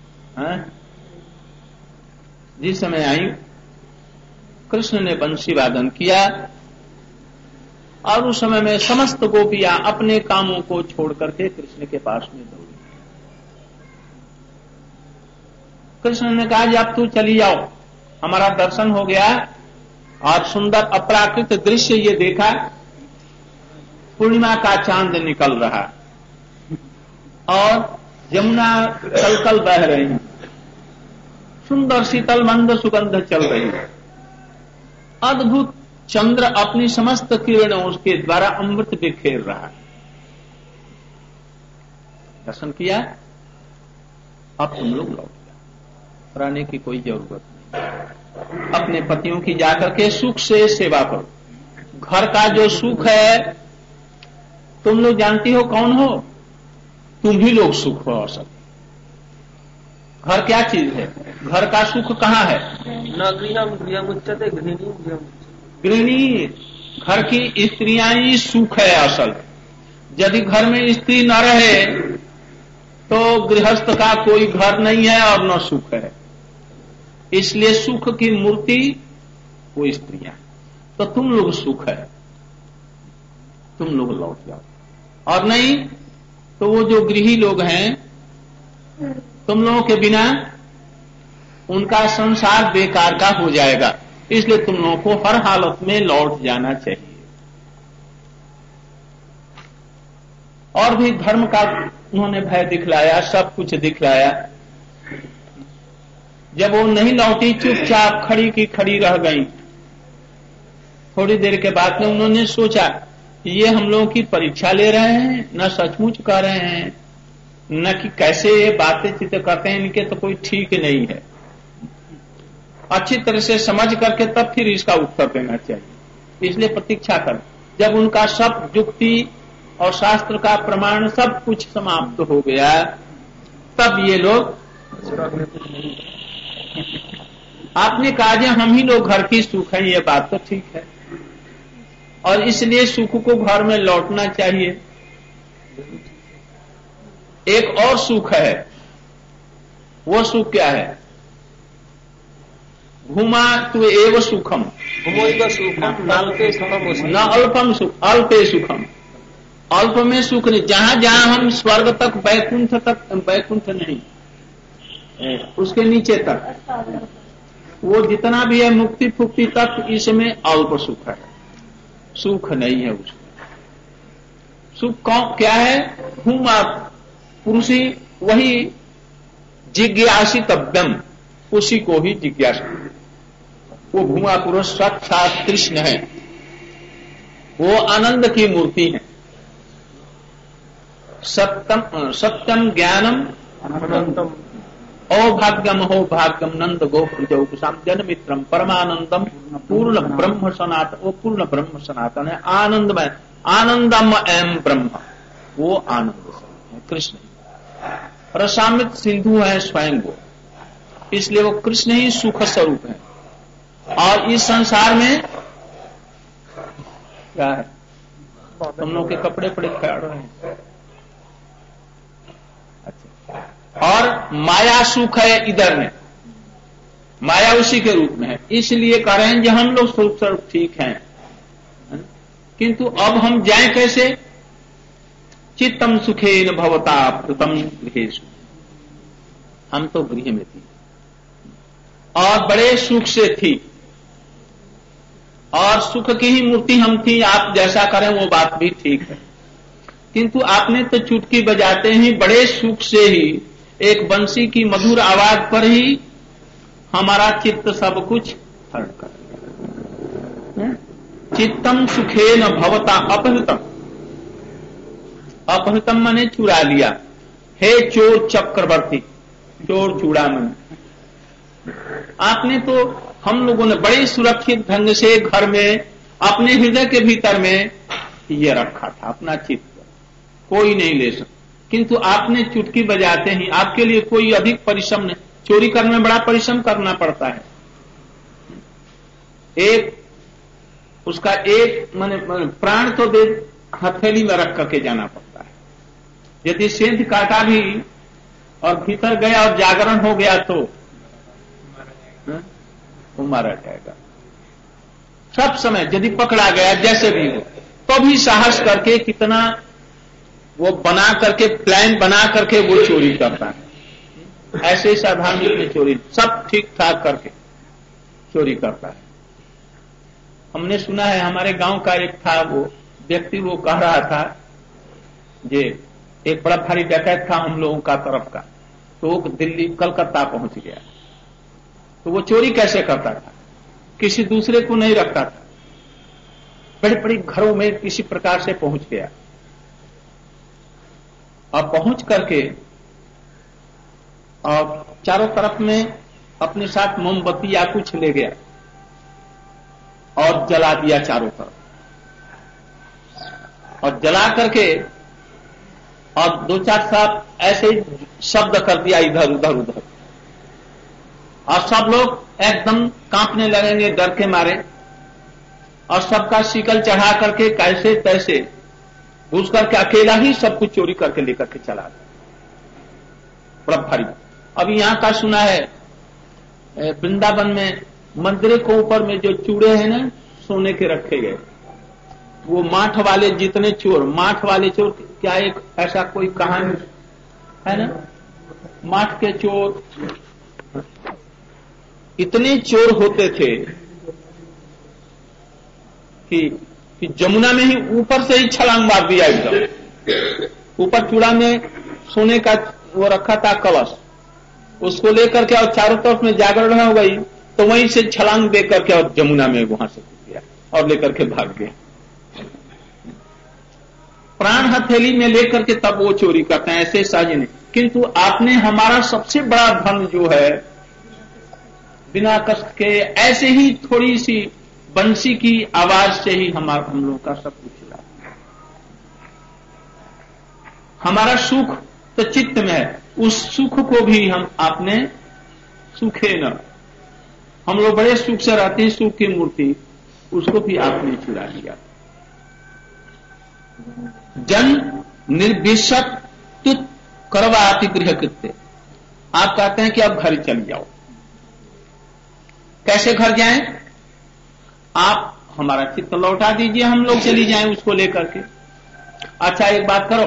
जिस समय आई कृष्ण ने बंशी वादन किया और उस समय में समस्त गोपियां अपने कामों को छोड़ करके कृष्ण के पास में दौड़ी। कृष्ण ने कहा कि अब तू चली जाओ, हमारा दर्शन हो गया और सुंदर अपराकृत दृश्य ये देखा, पूर्णिमा का चांद निकल रहा और यमुना कलकल बह रही है, सुंदर शीतल मंद सुगंध चल रही है, अद्भुत चंद्र अपनी समस्त किरणों उसके द्वारा अमृत बिखेर रहा है। दर्शन किया, अब तुम लोग लौट जाओ, रहने की कोई जरूरत नहीं। अपने पतियों की जाकर के सुख से सेवा करो। घर का जो सुख है तुम लोग जानती हो कौन हो, तुम ही लोग सुख हो। असल घर क्या चीज है? घर का सुख कहाँ है? न गृहम गृहम उच्चते गृहिणी गृहम। गृहिणी, घर की स्त्रियां ही सुख है असल। यदि घर में स्त्री न रहे तो गृहस्थ का कोई घर नहीं है और न सुख है। इसलिए सुख की मूर्ति वो स्त्रियां, तो तुम लोग सुख है, तुम लोग लौट जाओ। और नहीं तो वो जो गृही लोग हैं, तुम लोगों के बिना उनका संसार बेकार का हो जाएगा। इसलिए तुम लोगों को हर हालत में लौट जाना चाहिए। और भी धर्म का उन्होंने भय दिखलाया, सब कुछ दिखलाया। जब वो नहीं लौटी, चुपचाप खड़ी की खड़ी रह गई। थोड़ी देर के बाद में उन्होंने सोचा ये हम लोगों की परीक्षा ले रहे हैं, न सचमुच कर रहे हैं, न कि कैसे ये बातें चित्र करते हैं, इनके तो कोई ठीक नहीं है। अच्छी तरह से समझ करके तब फिर इसका उत्तर देना चाहिए। इसलिए प्रतीक्षा कर। जब उनका सब युक्ति और शास्त्र का प्रमाण सब कुछ समाप्त हो गया, तब ये लोग आपने कहा जे हम ही लोग घर की सुख है, ये बात तो ठीक है, और इसलिए सुख को घर में लौटना चाहिए। एक और सुख है, वो सुख क्या है? घुमा तु एव सुखम घुमोइव सुखम नाल्पे सुखम न अल्पम सुख अल्पे सुखम। अल्प में सुख नहीं, जहां जहां हम स्वर्ग तक, बैकुंठ तक, बैकुंठ नहीं उसके नीचे तक, वो जितना भी है मुक्ति फुक्ति तक, इसमें अल्प सुख है, सुख नहीं है उसमें। सुख कौन क्या है? घुमा पुरुषी, वही जिज्ञासितव्यम, उसी को ही जिज्ञासा। वो भूमा पुरुष साक्षात कृष्ण है, वो आनंद की मूर्ति है। सत्यम सत्यम ज्ञानम अनंतम औभाग्यम हो भाग्यम नंद गोपुजौकुशाम जन मित्रम परमानंदम पूर्ण ब्रह्म सनातन। वो पूर्ण ब्रह्म सनातन है, आनंदमय, आनंदम एम ब्रह्म, वो आनंद है कृष्ण। रसामृत सिंधु है स्वयं वो, इसलिए वो कृष्ण ही सुख स्वरूप है। और इस संसार में क्या है? तुम लोग के कपड़े पड़े फैल रहे हैं। अच्छा, और माया सुख है इधर में, माया उसी के रूप में है। इसलिए कह रहे हैं कि हम लोग सुख स्वरूप ठीक हैं, किंतु अब हम जाएं कैसे? चित्तम सुखेन भवता प्लुतम गृहेषु। हम तो गृह में थी और बड़े सुख से थी, और सुख की ही मूर्ति हम थी। आप जैसा करें वो बात भी ठीक है, किंतु आपने तो चुटकी बजाते ही बड़े सुख से ही, एक बंसी की मधुर आवाज पर ही हमारा चित्त सब कुछ हरण कर दिया। चित्तम सुखेन भवता अपहृतम, अपहृतम माने चुरा लिया। हे चोर चक्रवर्ती, चोर चूड़ामणि, आपने तो, हम लोगों ने बड़े सुरक्षित ढंग से घर में अपने हृदय के भीतर में ये रखा था अपना चित्त, कोई नहीं ले सकता। किंतु आपने चुटकी बजाते ही, आपके लिए कोई अधिक परिश्रम नहीं। चोरी करने में बड़ा परिश्रम करना पड़ता है। एक उसका एक माने प्राण तो दे हथेली में रख करके जाना पड़ता है। यदि सेंध काटा भी और भीतर गया और जागरण हो गया तो वो मारा जाएगा। सब समय यदि पकड़ा गया जैसे भी हो, तो भी साहस करके कितना वो बना करके, प्लान बना करके वो चोरी करता है। ऐसे सावधानी में चोरी, सब ठीक ठाक करके चोरी करता है। हमने सुना है, हमारे गांव का एक था वो व्यक्ति, वो कह रहा था ये एक बड़ा भारी डकैत था हम लोगों का तरफ का, तो वो दिल्ली कलकत्ता पहुंच गया। तो वो चोरी कैसे करता था? किसी दूसरे को नहीं रखता था, बड़े बड़े घरों में किसी प्रकार से पहुंच गया और पहुंच करके और चारों तरफ में अपने साथ मोमबत्ती या कुछ ले गया और जला दिया चारों तरफ, और जला करके और दो चार साथ ऐसे शब्द कर दिया इधर उधर उधर, और सब लोग एकदम कांपने लगेंगे डर के मारे, और सबका शिकल चढ़ा करके कैसे तैसे घुस करके अकेला ही सब कुछ चोरी करके लेकर के चला गया। बड़ा भारी। अभी यहां का सुना है वृंदावन में मंदिर के ऊपर में जो चूड़े हैं ना सोने के रखे गए, वो माठ वाले जितने चोर, माठ वाले चोर, क्या एक ऐसा कोई कहानी है ना, माठ के चोर इतने चोर होते थे कि, कि जमुना में ही ऊपर से ही छलांग मार दिया एकदम। ऊपर चूड़ा में सोने का वो रखा था कलश, उसको लेकर के और चारों तरफ में जागरण हो गई तो वहीं से छलांग दे करके और जमुना में वहां से कूद गया और लेकर के भाग गया। प्राण हथेली में लेकर के तब वो चोरी करते हैं, ऐसे सहज नहीं। किंतु आपने हमारा सबसे बड़ा धन जो है बिना कष्ट के ऐसे ही थोड़ी सी बंसी की आवाज से ही हमारा हम लोगों का सब कुछ चला। हमारा सुख तो चित्त में है, उस सुख को भी हम आपने सुखे न, हम लोग बड़े सुख से रहते हैं, सुख की मूर्ति उसको भी आपने चुरा लिया। जन निर्विशत तुत करवाति गृह कृत्य, आप कहते हैं कि अब घर चल जाओ। कैसे घर जाएं? आप हमारा चित्त लौटा दीजिए, हम लोग चली जाएं उसको लेकर के। अच्छा एक बात करो,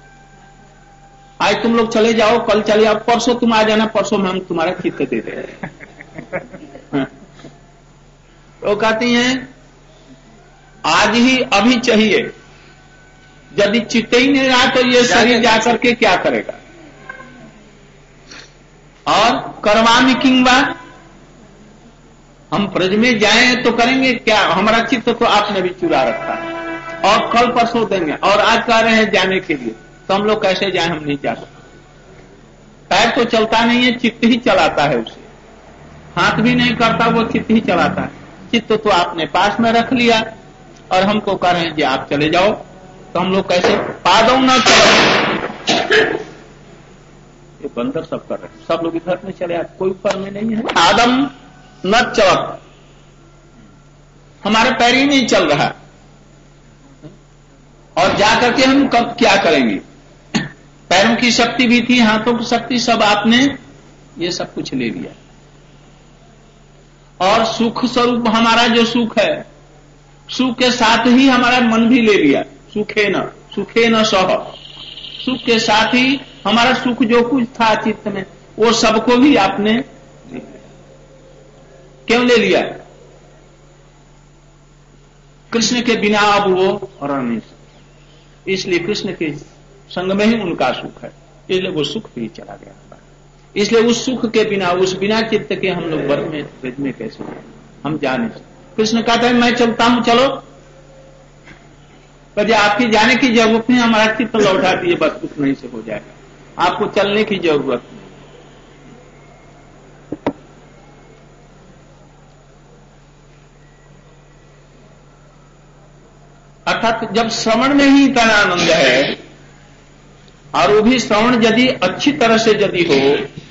आज तुम लोग चले जाओ, कल चले जाओ, परसों तुम आ जाना, परसों में हम तुम्हारा चित्त दे दें। तो कहती हैं आज ही अभी चाहिए, यदि चित्त ही नहीं रहा तो ये शरीर जाकर के क्या करेगा। और करवामी किंवा, हम ब्रज में जाएं तो करेंगे क्या, हमारा चित्त तो आपने भी चुरा रखा है, और कल परसों देंगे, और आज कह रहे हैं जाने के लिए, तो हम लोग कैसे जाएं, हम नहीं जा सकते। पैर तो चलता नहीं है, चित्त ही चलाता है उसे, हाथ भी नहीं करता, वो चित्त ही चलाता है। चित्त तो आपने पास में रख लिया और हमको कह रहे हैं कि आप चले जाओ, तो हम लोग कैसे, पादों न चलो। ये बंदर सब कर रहे हैं, सब लोग इधर में चले आते, कोई ऊपर में नहीं है। आदम न चलक, हमारे पैर ही नहीं चल रहा, और जाकर के हम कब क्या करेंगे। पैरों की शक्ति भी थी, हाथों की शक्ति, सब आपने ये सब कुछ ले लिया। और सुख स्वरूप हमारा जो सुख है, सुख के साथ ही हमारा मन भी ले लिया। सुखे न सुखे न सह, सुख के साथ ही हमारा सुख जो कुछ था चित्त में, वो सबको भी आपने ले लिया। क्यों ले लिया? कृष्ण के बिना अब वो रह नहीं सकते, इसलिए कृष्ण के संग में ही उनका सुख है, इसलिए वो सुख भी चला गया। इसलिए उस सुख के बिना, उस बिना चित्त के हम लोग वर्ग में ब्रज में कैसे हम जा नहीं सकते। कृष्ण कहता है मैं चलता हूं, चलो, पर आपकी जाने की जरूरत नहीं, हमारा चित्त लौटा दिए बस, कुछ नहीं से हो जाएगा, आपको चलने की जरूरत नहीं। अर्थात जब श्रवण में ही इतना आनंद है, और वो भी श्रवण यदि अच्छी तरह से यदि हो,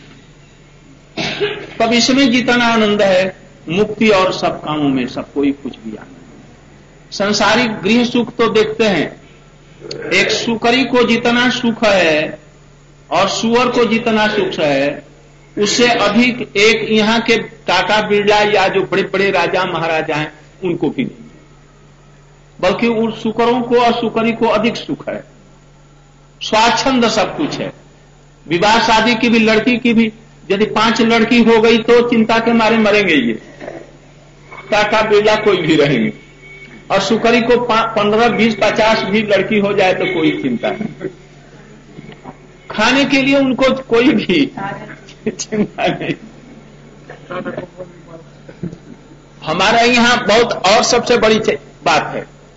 तब इसमें जितना आनंद है मुक्ति और सब कामों में सब कोई कुछ भी आनंद। संसारिक गृह सुख तो देखते हैं, एक सुकरी को जितना सुख है और सुअर को जितना सुख है, उससे अधिक एक यहाँ के टाटा बिरला या जो बड़े बड़े राजा महाराजा हैं उनको भी नहीं, बल्कि उन सुकरों को और सुकरी को अधिक सुख है। स्वाच्छंद सब कुछ है। विवाह शादी की भी, लड़की की भी, यदि पांच लड़की हो गई तो चिंता के मारे मरेंगे ये, टाटा बिरला कोई भी रहेंगे, और सुकरी को पंद्रह बीस पचास भी लड़की हो जाए तो कोई चिंता नहीं, खाने के लिए उनको कोई भी चिंता नहीं। हमारा यहाँ बहुत और सबसे बड़ी बात है,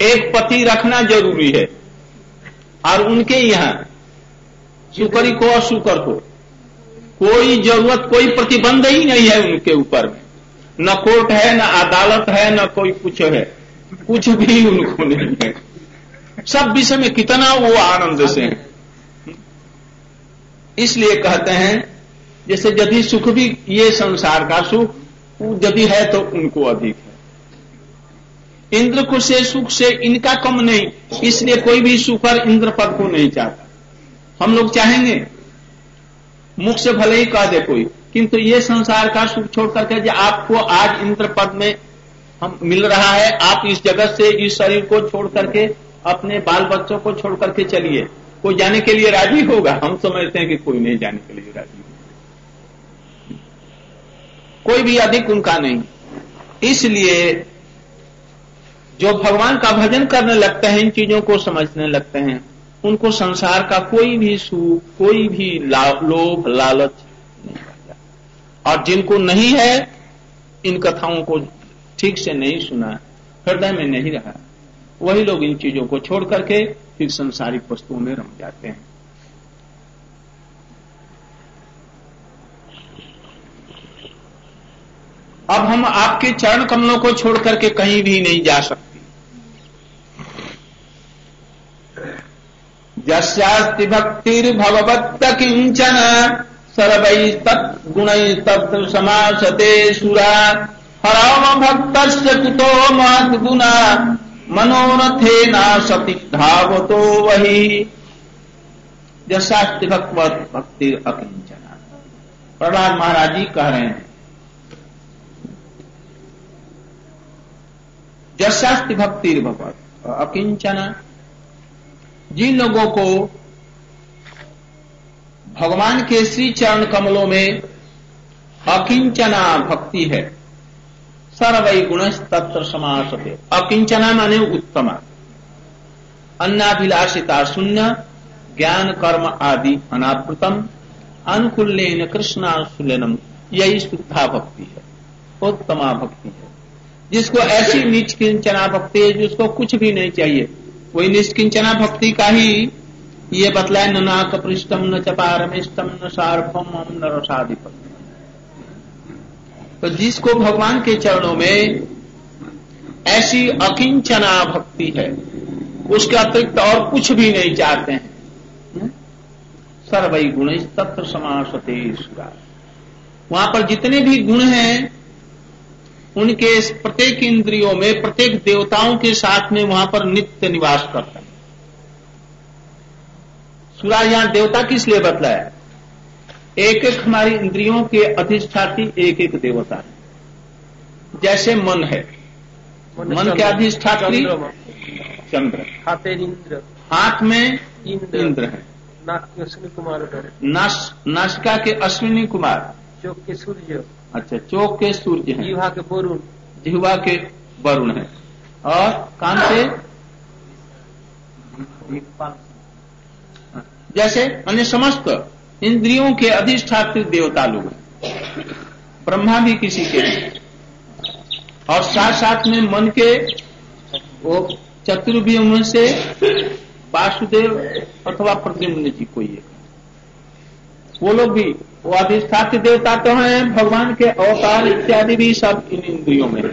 एक पति रखना जरूरी है, और उनके यहाँ शुक्री को और शुक्र को कोई जरूरत, कोई प्रतिबंध ही नहीं है उनके ऊपर में, न कोर्ट है, न अदालत है, न कोई कुछ है, कुछ भी उनको नहीं है। सब विषय में कितना वो आनंद से है। इसलिए कहते हैं जैसे यदि सुख भी, ये संसार का सुख यदि है तो उनको अधिक है। इंद्र को से सुख से इनका कम नहीं, इसलिए कोई भी सुखर इंद्र पद को नहीं चाहता। हम लोग चाहेंगे, मुख से भले ही कह दे कोई, किंतु ये संसार का सुख छोड़ करके जो आपको आज इंद्र पद में हम मिल रहा है, आप इस जगत से, इस शरीर को छोड़ करके, अपने बाल बच्चों को छोड़ करके चलिए, कोई जाने के लिए राजी होगा? हम समझते हैं कि कोई नहीं जाने के लिए राजी होगा, कोई भी अधिक उनका नहीं। इसलिए जो भगवान का भजन करने लगते हैं, इन चीजों को समझने लगते हैं, उनको संसार का कोई भी सुख, कोई भी लोभ लालच नहीं रहता। और जिनको नहीं है, इन कथाओं को ठीक से नहीं सुना, हृदय में नहीं रहा, वही लोग इन चीजों को छोड़ करके फिर संसारिक वस्तुओं में रम जाते हैं। अब हम आपके चरण कमलों को छोड़ करके कहीं भी नहीं जा सकते। यस्यास्ति भक्तिर्भगवत् किंचन सर्वैस्तद्गुणैस्तत्र समासते सुरा हराम भक्तस्य कुतो महद्गुणा मनोरथे नासति धावतो वही। यस्यास्ति भक्ति अकिंचना, प्रहलाद महाराज जी कह रहे हैं, यस्यास्ति भक्तिर्भगवत् अकिंचना, जिन लोगों को भगवान के श्री चरण कमलों में अकिंचना भक्ति है, सर्वै गुणस् तत्र समासते। अकिंचना माने उत्तमा, अन्नाभिलाषिता शून्य, ज्ञान कर्म आदि अनावृतम, अनुकूल्येन कृष्णानुशीलनम, यही शुद्धा भक्ति है, उत्तमा भक्ति है। जिसको ऐसी निष्किंचना भक्ति है जिसको कुछ भी नहीं चाहिए, वही निष्किंचना भक्ति का ही ये बतलाए, न नाक पृष्ठम न चपारमिष्टम न सार्वभौम न रसाधिपति। तो जिसको भगवान के चरणों में ऐसी अकिंचना भक्ति है, उसके अतिरिक्त और कुछ भी नहीं चाहते हैं, सर्वै गुण तत्र समासते सुरा, वहां पर जितने भी गुण हैं उनके प्रत्येक इंद्रियों में, प्रत्येक देवताओं के साथ में वहां पर नित्य निवास करता है। सुरा यहां देवता किस लिए बतलाया? एक एक हमारी इंद्रियों के अधिष्ठात्री एक एक देवता है। जैसे मन है, मन के अधिष्ठात्री चंद्र, इंद्र, हाथ में इंद्र है, अश्विनी कुमार, नासिका के अश्विनी कुमार, चोक के सूर्य, अच्छा चोक के सूर्य है, जिह्वा के वरुण, जिह्वा के वरुण है, और कान से जैसे अन्य समस्त इंद्रियों के अधिष्ठात्री देवता लोग हैं। ब्रह्मा भी किसी के हैं, और साथ साथ में मन के वो चतुर्व्यूह से वासुदेव अथवा प्रद्युम्न जी कोई एक, वो लोग भी वो अधिष्ठात्री देवता तो हैं, भगवान के अवतार इत्यादि भी सब इन इंद्रियों में है।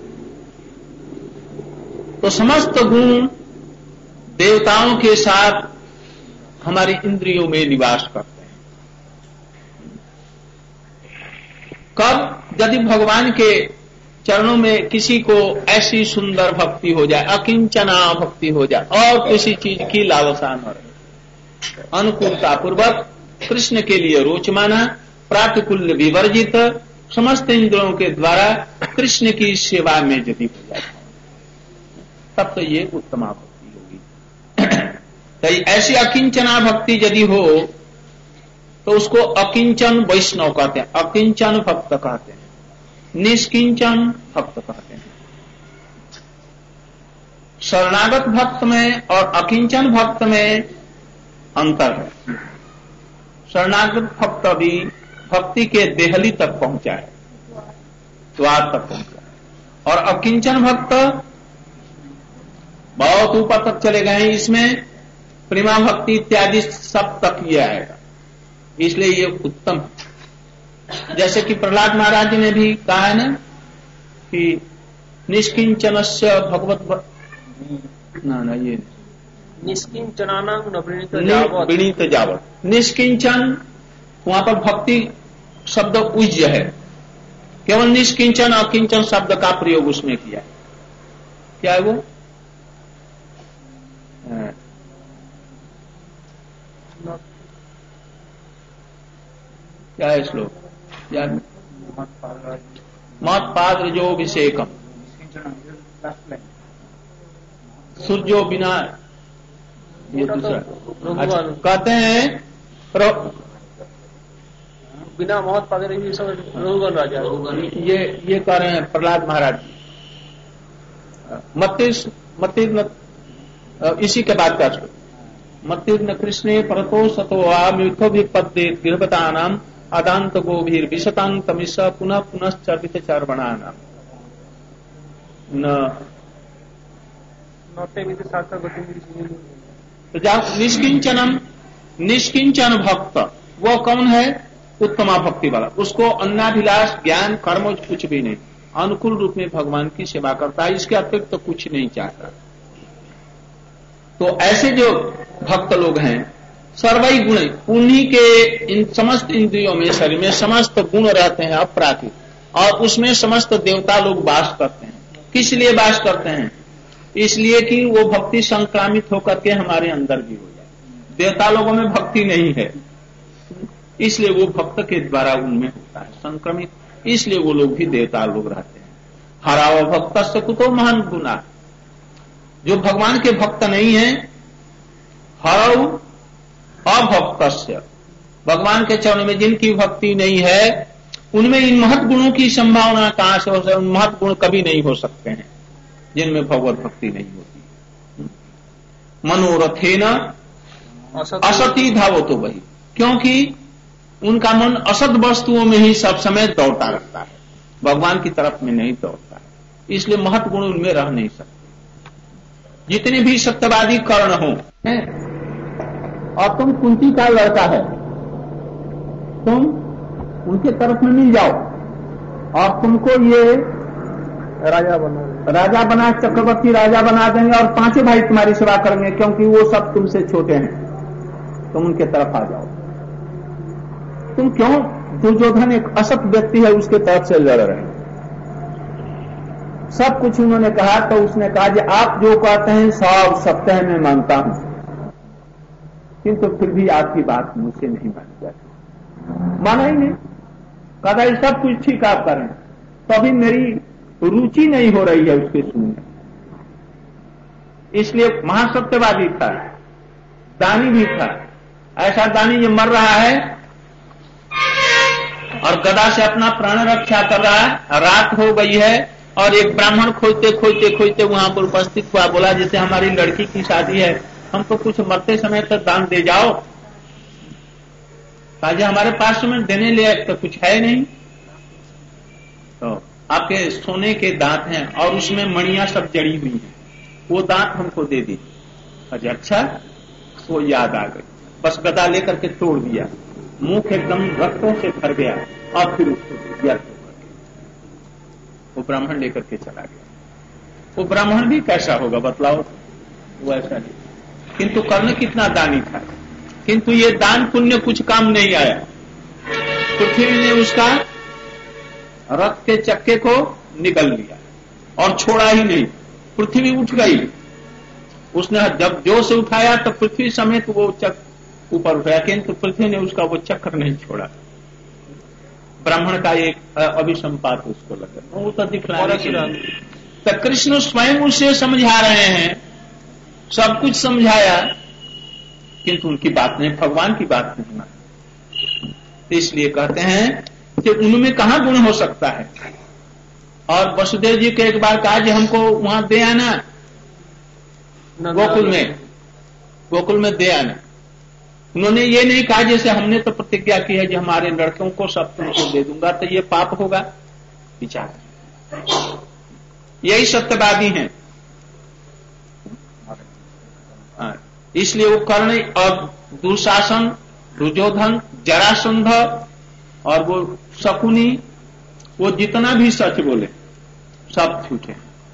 तो समस्त गुण देवताओं के साथ हमारी इंद्रियों में निवास करते हैं। कब? यदि भगवान के चरणों में किसी को ऐसी सुंदर भक्ति हो जाए, अकिंचना भक्ति हो जाए, और किसी चीज की लालसा न रहे, अनुकूलता पूर्वक कृष्ण के लिए रोचमाना, प्रातिकूल्य विवर्जित, समस्त इंद्रियों के द्वारा कृष्ण की सेवा में यदि हो जाए, तब तो ये उत्तमा भक्ति होगी। तो ऐसी अकिंचना भक्ति यदि हो तो उसको अकिंचन वैष्णव कहते हैं, अकिंचन भक्त कहते हैं, निष्किंचन भक्त कहते हैं। शरणागत भक्त में और अकिंचन भक्त में अंतर है। शरणागत भक्त भी भक्ति के देहली तक पहुंचा है, द्वार तक पहुंचा है, और अकिंचन भक्त बहुत ऊपर तक चले गए हैं। इसमें प्रेमा भक्ति इत्यादि सब तक ये आएगा, इसलिए ये उत्तम है। जैसे कि प्रहलाद महाराज जी ने भी कहा है ना कि निष्किंचनस्य भगवत ना ना ये निष्किंचनानां न वृणीत जावत् वृणीत जावत्। निष्किंचन वहां पर भक्ति शब्द उज्य है, केवल निष्किंचन अकिंचन शब्द का प्रयोग उसमें किया है। क्या है वो? क्या है श्लोक याद? मत पाद जो अभिषेकम सूर्यो बिना, ये दूसरा कहते हैं बिना मौत पाकर रघुगण राजा। ये ये कह रहे हैं प्रहलाद महाराज। मत्तिस मत्तिर इसी के बाद का मत्तिर कृष्णे परतो सतो आमिथो भी पद्य गृहपतानाम अदांत गोभीर विशतांग तमिश पुनः पुनः चर्वित चर्वणानाम न तो जाओ। निष्किंचनम, निष्किंचन भक्त वो कौन है? उत्तमा भक्ति वाला। उसको अन्नाभिलाष ज्ञान कर्म कुछ भी नहीं, अनुकूल रूप में भगवान की सेवा करता है, इसके अतिरिक्त तो कुछ नहीं चाहता। तो ऐसे जो भक्त लोग हैं सर्वई गुण, उन्हीं के इन समस्त इंद्रियों में शरीर में समस्त गुण रहते हैं अपराकृत, और उसमें समस्त देवता लोग वास करते हैं। किस लिए वास करते हैं? इसलिए कि वो भक्ति संक्रामित होकर के हमारे अंदर भी हो जाए। देवता लोगों में भक्ति नहीं है, इसलिए वो भक्त के द्वारा उनमें होता है संक्रमित, इसलिए वो लोग भी देवता लोग रहते हैं। हराव भक्त से कुतो महान गुना, जो भगवान के भक्त नहीं है, हरव अभक्त, भगवान के चरण में जिनकी भक्ति नहीं है, उनमें इन महत गुणों की संभावना कहां से हो सकती? उन महत गुण कभी नहीं हो सकते हैं जिनमें भगवत भक्ति नहीं होती। मनोरथेन असती धावो तो वही, क्योंकि उनका मन असत वस्तुओं में ही सब समय दौड़ता रहता है, भगवान की तरफ में नहीं दौड़ता है, इसलिए महत गुण उनमें रह नहीं सकते। जितने भी सत्यवादी कर्ण हो, और तुम कुंती का लड़का है, तुम उनके तरफ में मिल जाओ और तुमको ये राजा बना राजा बना चक्रवर्ती राजा बना देंगे, और पांचों भाई तुम्हारी सेवा करेंगे, क्योंकि वो सब तुमसे छोटे हैं, तुम उनके तरफ आ जाओ। तुम क्यों? दुर्योधन एक असत व्यक्ति है, उसके तरफ से लड़ रहे हैं। सब कुछ उन्होंने कहा, तो उसने कहा कि आप जो कहते हैं सब सत्य है, मैं मानता हूं, किंतु फिर भी आपकी बात मुझसे नहीं मानी जाती। माना ही नहीं, कहता है सब कुछ ठीक आप करें, तो अभी मेरी रुचि नहीं हो रही है उसके सुनने, इसलिए महासत्यवादी था, दानी भी था। ऐसा दानी जो मर रहा है और गदा से अपना प्राण रक्षा कर रहा है, रात हो गई है और एक ब्राह्मण खोजते खोजते खोजते वहां पर उपस्थित हुआ, बोला जैसे हमारी लड़की की शादी है, हमको कुछ मरते समय तक दान दे जाओ। काजे हमारे पास में देने ले तो कुछ है नहीं, तो आपके सोने के दांत हैं और उसमें मणियां सब जड़ी हुई हैं, वो दांत हमको दे दी। अरे अच्छा, वो याद आ गई, बस गदा लेकर के तोड़ दिया, मुख एकदम रक्तों से भर गया और फिर उसको दिया, वो ब्राह्मण लेकर के चला गया। वो ब्राह्मण भी कैसा होगा बतलाओ? वो ऐसा नहीं, किंतु कर्ण कितना दानी था, किंतु ये दान पुण्य कुछ काम नहीं आया। पृथ्वी ने उसका रथ के चक्के को निकल लिया और छोड़ा ही नहीं, पृथ्वी उठ गई। उसने जब जोर से उठाया तो पृथ्वी समेत वो चक्र ऊपर उठाया, किंतु पृथ्वी ने उसका वो चक्र नहीं छोड़ा। ब्राह्मण का एक अभिसंपात उसको लगा, वो तो दिखलाने की तो कृष्ण स्वयं उसे समझा रहे हैं, सब कुछ समझाया, किंतु उनकी बात नहीं, भगवान की बात नहीं मानी। इसलिए कहते हैं कि उनमें कहां गुण हो सकता है। और वसुदेव जी के एक बार कहा कि हमको वहां दे आना, गोकुल में, गोकुल में दे आना। उन्होंने ये नहीं कहा जैसे हमने तो प्रतिज्ञा की है कि हमारे लड़कों को सब तुमको दे दूंगा, तो ये पाप होगा। विचार, यही सत्यवादी हैं। इसलिए वो कर्ण और दुशासन, दुर्योधन, जरासंध और वो शकुनी, वो जितना भी सच बोले सब झूठे।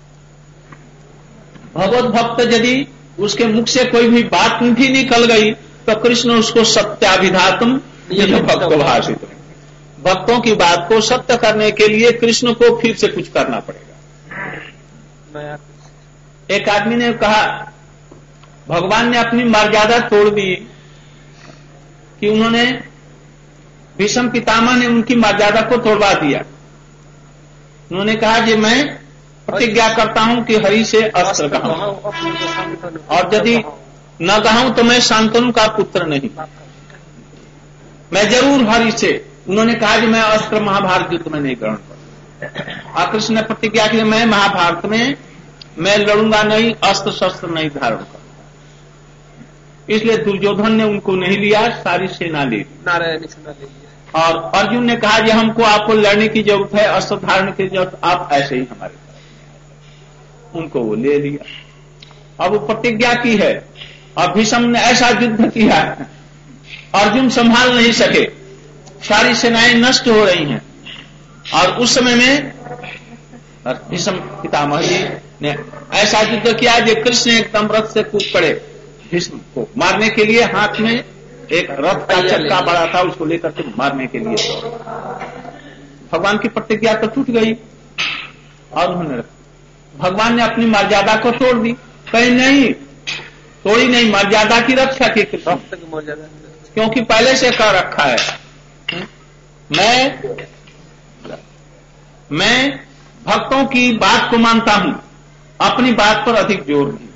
भगवत भक्त यदि उसके मुख से कोई भी बात भी निकल गई तो कृष्ण उसको सत्याभिधातम भक्त भाषित। भक्तों की बात को सत्य करने के लिए कृष्ण को फिर से कुछ करना पड़ेगा। एक आदमी ने कहा भगवान ने अपनी मर्यादा तोड़ दी कि उन्होंने भीष्म पितामह ने उनकी मर्यादा को तोड़वा दिया। उन्होंने कहा कि मैं प्रतिज्ञा करता हूं कि हरि से अस्त्र गहाऊं और यदि न गहाऊं तो मैं शांतनु का पुत्र नहीं, मैं जरूर हरि से। उन्होंने कहा कि मैं अस्त्र महाभारत युद्ध में नहीं ग्रहण करूंगा। और कृष्ण ने प्रतिज्ञा की मैं महाभारत में मैं लड़ूंगा नहीं, अस्त्र शस्त्र नहीं धारण करूंगा। इसलिए दुर्योधन ने उनको नहीं लिया, सारी सेना ली। और अर्जुन ने कहा कि हमको आपको लड़ने की जरूरत है, अस्त्र धारण की जरूरत, आप ऐसे ही हमारे साथ। उनको वो ले लिया। अब वो प्रतिज्ञा की है और भीष्म ने ऐसा युद्ध किया, अर्जुन संभाल नहीं सके, सारी सेनाएं नष्ट हो रही हैं। और उस समय में भीष्म पितामह जी ने ऐसा युद्ध किया कि कृष्ण एकदम रथ से कूद पड़े, भीष्म को मारने के लिए। हाथ में एक रथ का चक्का बड़ा था, उसको लेकर के मारने के लिए। भगवान की प्रतिज्ञा तो टूट गई और उन्होंने भगवान ने अपनी मर्यादा को तोड़ दी। कहीं नहीं तोड़ी, नहीं, मर्यादा की रक्षा की, क्योंकि पहले से कर रखा है। मैं मैं भक्तों की बात को मानता हूं, अपनी बात पर अधिक जोर नहीं।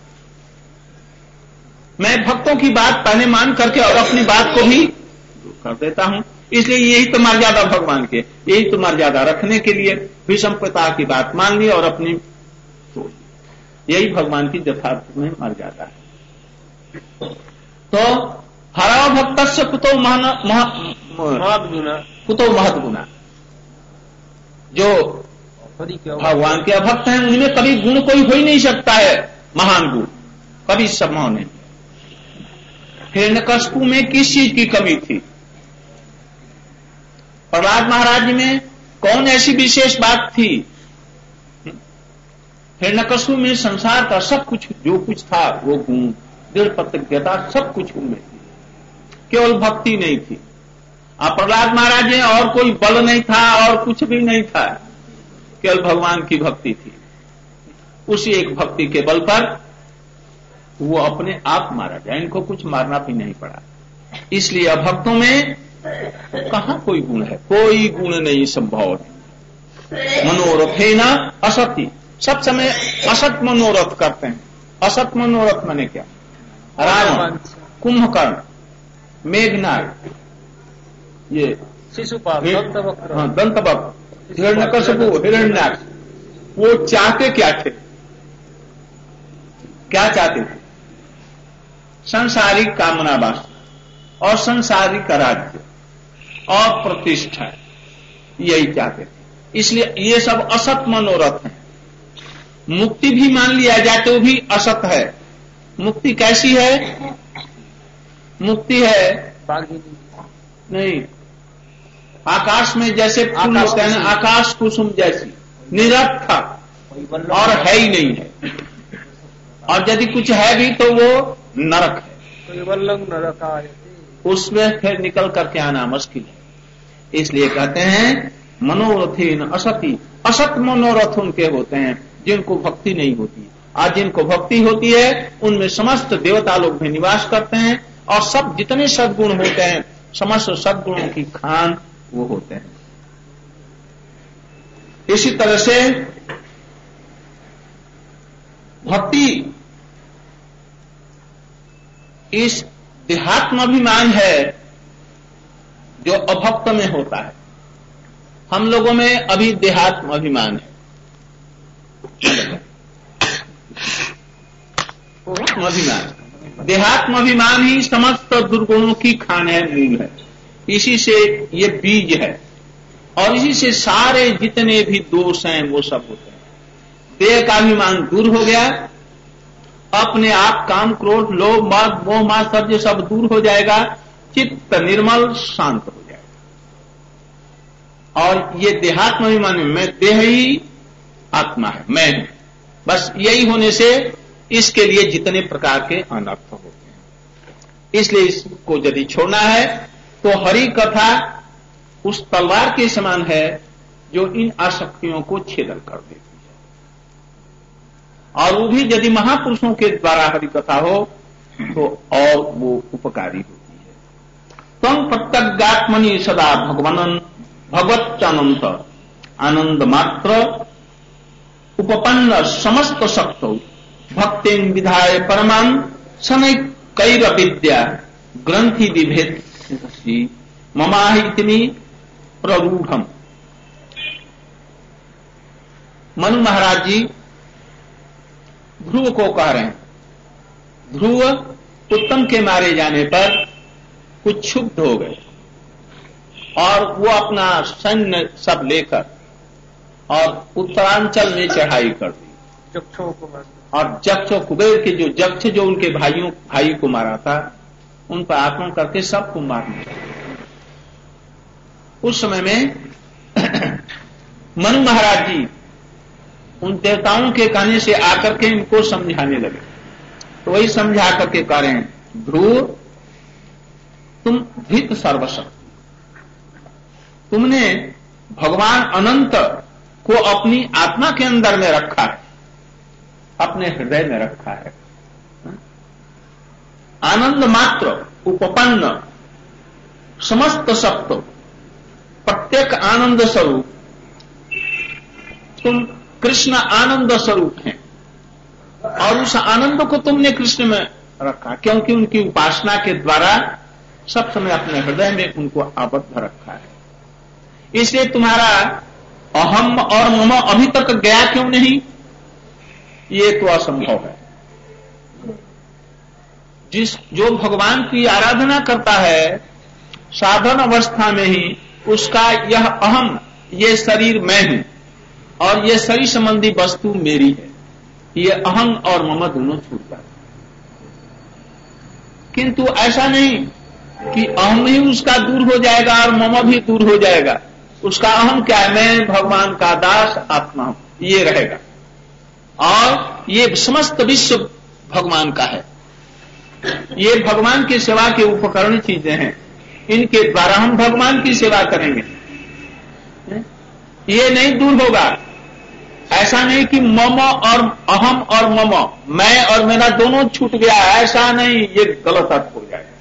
मैं भक्तों की बात पहले मान करके और अपनी बात को भी कर देता हूं। इसलिए यही तो मर्यादा भगवान के, यही तो मर्यादा रखने के लिए भीष्म पिता की बात मान ली और अपनी तोड़ दी। यही भगवान की यथार्थ में मर्यादा है। तो हरा भक्त से कुतो महत्गुना, कुतो महत्गुना, जो भगवान के अभक्त हैं उनमें कभी गुण कोई हो ही नहीं सकता है, महान गुण कभी संभव नहीं। हिरण्यकशिपु में किस चीज की कमी थी? प्रहलाद महाराज में कौन ऐसी विशेष बात थी? हिरण्यकशिपु में संसार का सब कुछ जो कुछ था वो गुण, दृढ़ प्रतिज्ञता सब कुछ उनमें थी, केवल भक्ति नहीं थी। और प्रहलाद महाराज में और कोई बल नहीं था और कुछ भी नहीं था, केवल भगवान की भक्ति थी। उसी एक भक्ति के बल पर वो अपने आप मारा जाए, इनको कुछ मारना भी नहीं पड़ा। इसलिए अभक्तों में कहां कोई गुण है? कोई गुण नहीं, संभव नहीं। मनोरथे न असत्य, सब समय असत मनोरथ करते हैं। असत मनोरथ माने क्या? रावण, कुंभकर्ण, मेघनाद, ये शिशुपाल, दंतवक्र, हिरण्यकशिपु, हिरण्याक्ष, वो चाहते क्या थे? क्या चाहते थे? संसारिक कामना वासना और संसारिक राज्य और प्रतिष्ठा, यही चाहते थे। इसलिए ये सब असत मनोरथ हैं। मुक्ति भी मान लिया जाए तो भी असत है। मुक्ति कैसी है? मुक्ति है नहीं, आकाश में जैसे फूल होते हैं ना, आकाश कुसुम जैसी, निरर्थक और है ही नहीं है। और यदि कुछ है भी तो वो नरक है, उसमें फिर निकल करके आना मुश्किल है। इसलिए कहते हैं मनोरथीन असति, असत मनोरथ उनके होते हैं जिनको भक्ति नहीं होती। आज जिनको भक्ति होती है उनमें समस्त देवता लोग भी निवास करते हैं और सब जितने सद्गुण होते हैं समस्त सद्गुणों की खान वो होते हैं। इसी तरह से भक्ति इस देहात्माभिमान है जो अभक्त में होता है। हम लोगों में अभी देहात्म अभिमान है। अभिमान, देहात्म अभिमान ही समस्त दुर्गुणों की खान है, मूल है। इसी से ये बीज है और इसी से सारे जितने भी दोष हैं वो सब होते हैं। देह का अभिमान दूर हो गया अपने आप काम, क्रोध, लोभ, मद, मोह, मात्सर्य सब दूर हो जाएगा, चित्त निर्मल शांत हो जाएगा। और ये देहात्माभिमानी में देह ही आत्मा है, मैं हूं, बस यही होने से इसके लिए जितने प्रकार के अनर्थ होते हैं। इसलिए इसको यदि छोड़ना है तो हरि कथा उस तलवार के समान है जो इन आसक्तियों को छेदन कर देती है। और वो भी यदि महापुरुषों के द्वारा हरि कथा हो तो और वो उपकारी होती है। तम प्रत्यगात्मनि सदा भगवान भगवच्चानंद आनंद मात्र उपपन्न समस्त शक्तो भक्ति विधाय परमान शनै कैर विद्या ग्रंथि विभेद ममाहितनी प्ररूढ़म। मनु महाराज जी ध्रुव को कह रहे हैं, ध्रुव उत्तम के मारे जाने पर कुछ क्षुब्ध हो गए और वो अपना सैन्य सब लेकर और उत्तरांचल में चढ़ाई कर दी। जक्षों को और जक्ष कुबेर के जो जक्ष जो उनके भाइयों भाई को मारा था उन पर आक्रमण करके सबको मारने लगे। उस समय में मनु महाराज जी उन देवताओं के कहने से आकर के इनको समझाने लगे। तो वही समझा करके कह रहे हैं, ध्रुव तुम धित सर्वशक्ति, तुमने भगवान अनंत को अपनी आत्मा के अंदर में रखा है, अपने हृदय में रखा है। आनंद मात्र उपपन्न समस्त सत्व प्रत्येक आनंद स्वरूप, तुम कृष्ण आनंद स्वरूप हैं और उस आनंद को तुमने कृष्ण में रखा, क्योंकि उनकी उपासना के द्वारा सब समय अपने हृदय में उनको आबद्ध रखा है। इसलिए तुम्हारा अहम और मम अभी तक गया क्यों नहीं, ये तो असंभव है। जिस जो भगवान की आराधना करता है साधन अवस्था में ही उसका यह अहम, ये शरीर मैं हूं और ये शरीर संबंधी वस्तु मेरी है, ये अहम और मम दोनों छूट जाते। किंतु ऐसा नहीं कि अहम ही उसका दूर हो जाएगा और मम भी दूर हो जाएगा। उसका अहम क्या है, मैं भगवान का दास आत्मा हूं, ये रहेगा। और ये समस्त विश्व भगवान का है, ये भगवान की सेवा के उपकरण चीजें हैं, इनके द्वारा हम भगवान की सेवा करेंगे। ये नहीं दूर होगा। ऐसा नहीं कि मम और अहम और मम, मैं और मेरा दोनों छूट गया, ऐसा नहीं, ये गलत अर्थ हो जाएगा।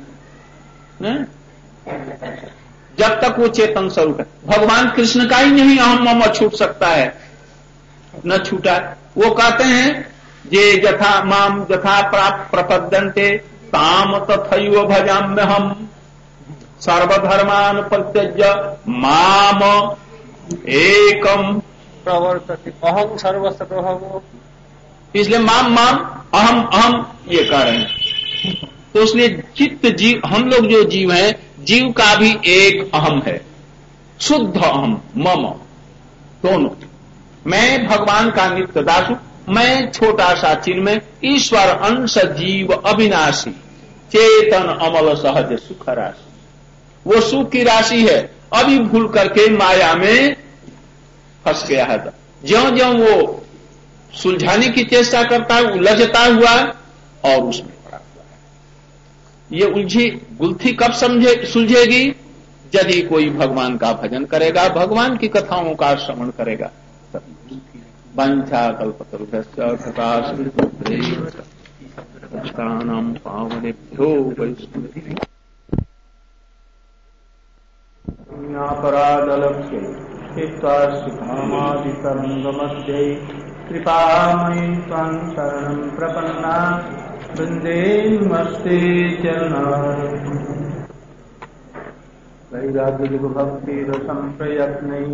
जब तक वो चेतन स्वरूप है, भगवान कृष्ण का ही नहीं अहम मम छूट सकता है, न छूटा। वो कहते हैं ये यथा माम यथा प्राप्त प्रपद्यन्ते ताम तथैव भजाम्य हम सर्वधर्मान परित्यज्य माम एकम प्रवर्तते अहम सर्वस्व। इसलिए माम माम अहम अहम ये कह रहे हैं। तो इसलिए चित्त जीव, हम लोग जो जीव हैं, जीव का भी एक अहम है, शुद्ध अहम मम दोनों। मैं भगवान का नित्य दास हूं, मैं छोटा सा चिन्मय ईश्वर अंश जीव अविनाशी चेतन अमल सहज सुख राशि। वो सुख की राशि है, अभी भूल करके माया में फंस गया है। ज्यों ज्यों वो सुलझाने की चेष्टा करता है, उलझता हुआ और उसमें पड़ा हुआ है। ये उलझी गुल्थी कब समझे सुलझेगी, यदि कोई भगवान का भजन करेगा, भगवान की कथाओं का श्रवण करेगा। वंशा कल्पतरुभ्यश्च कृपासिन्धुभ्यैव पावनेभ्यो वैष्णवेभ्यो अपराधलक्ष्ये स्थित्वा सुधामादितरङ्गमध्ये कृपामयि त्वां शरणं प्रपन्ना वन्दे नमस्ते चरणारविन्दं। वैराग्यभक्तिरसं प्रयत्नै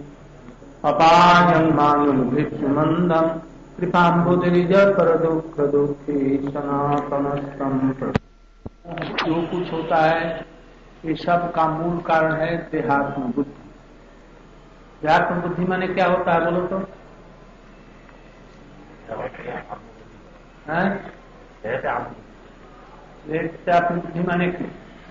अपायन्मानुभिक्षुमन्दं कृपाम्बुदरिज परदुःख दुःखी सनातनस्तम। जो कुछ होता है ये सब का मूल कारण है देहात्म बुद्धि। देहात्म बुद्धि माने क्या होता है बोलो तो? है जैसे आप जैसे आपने बुद्धि माने की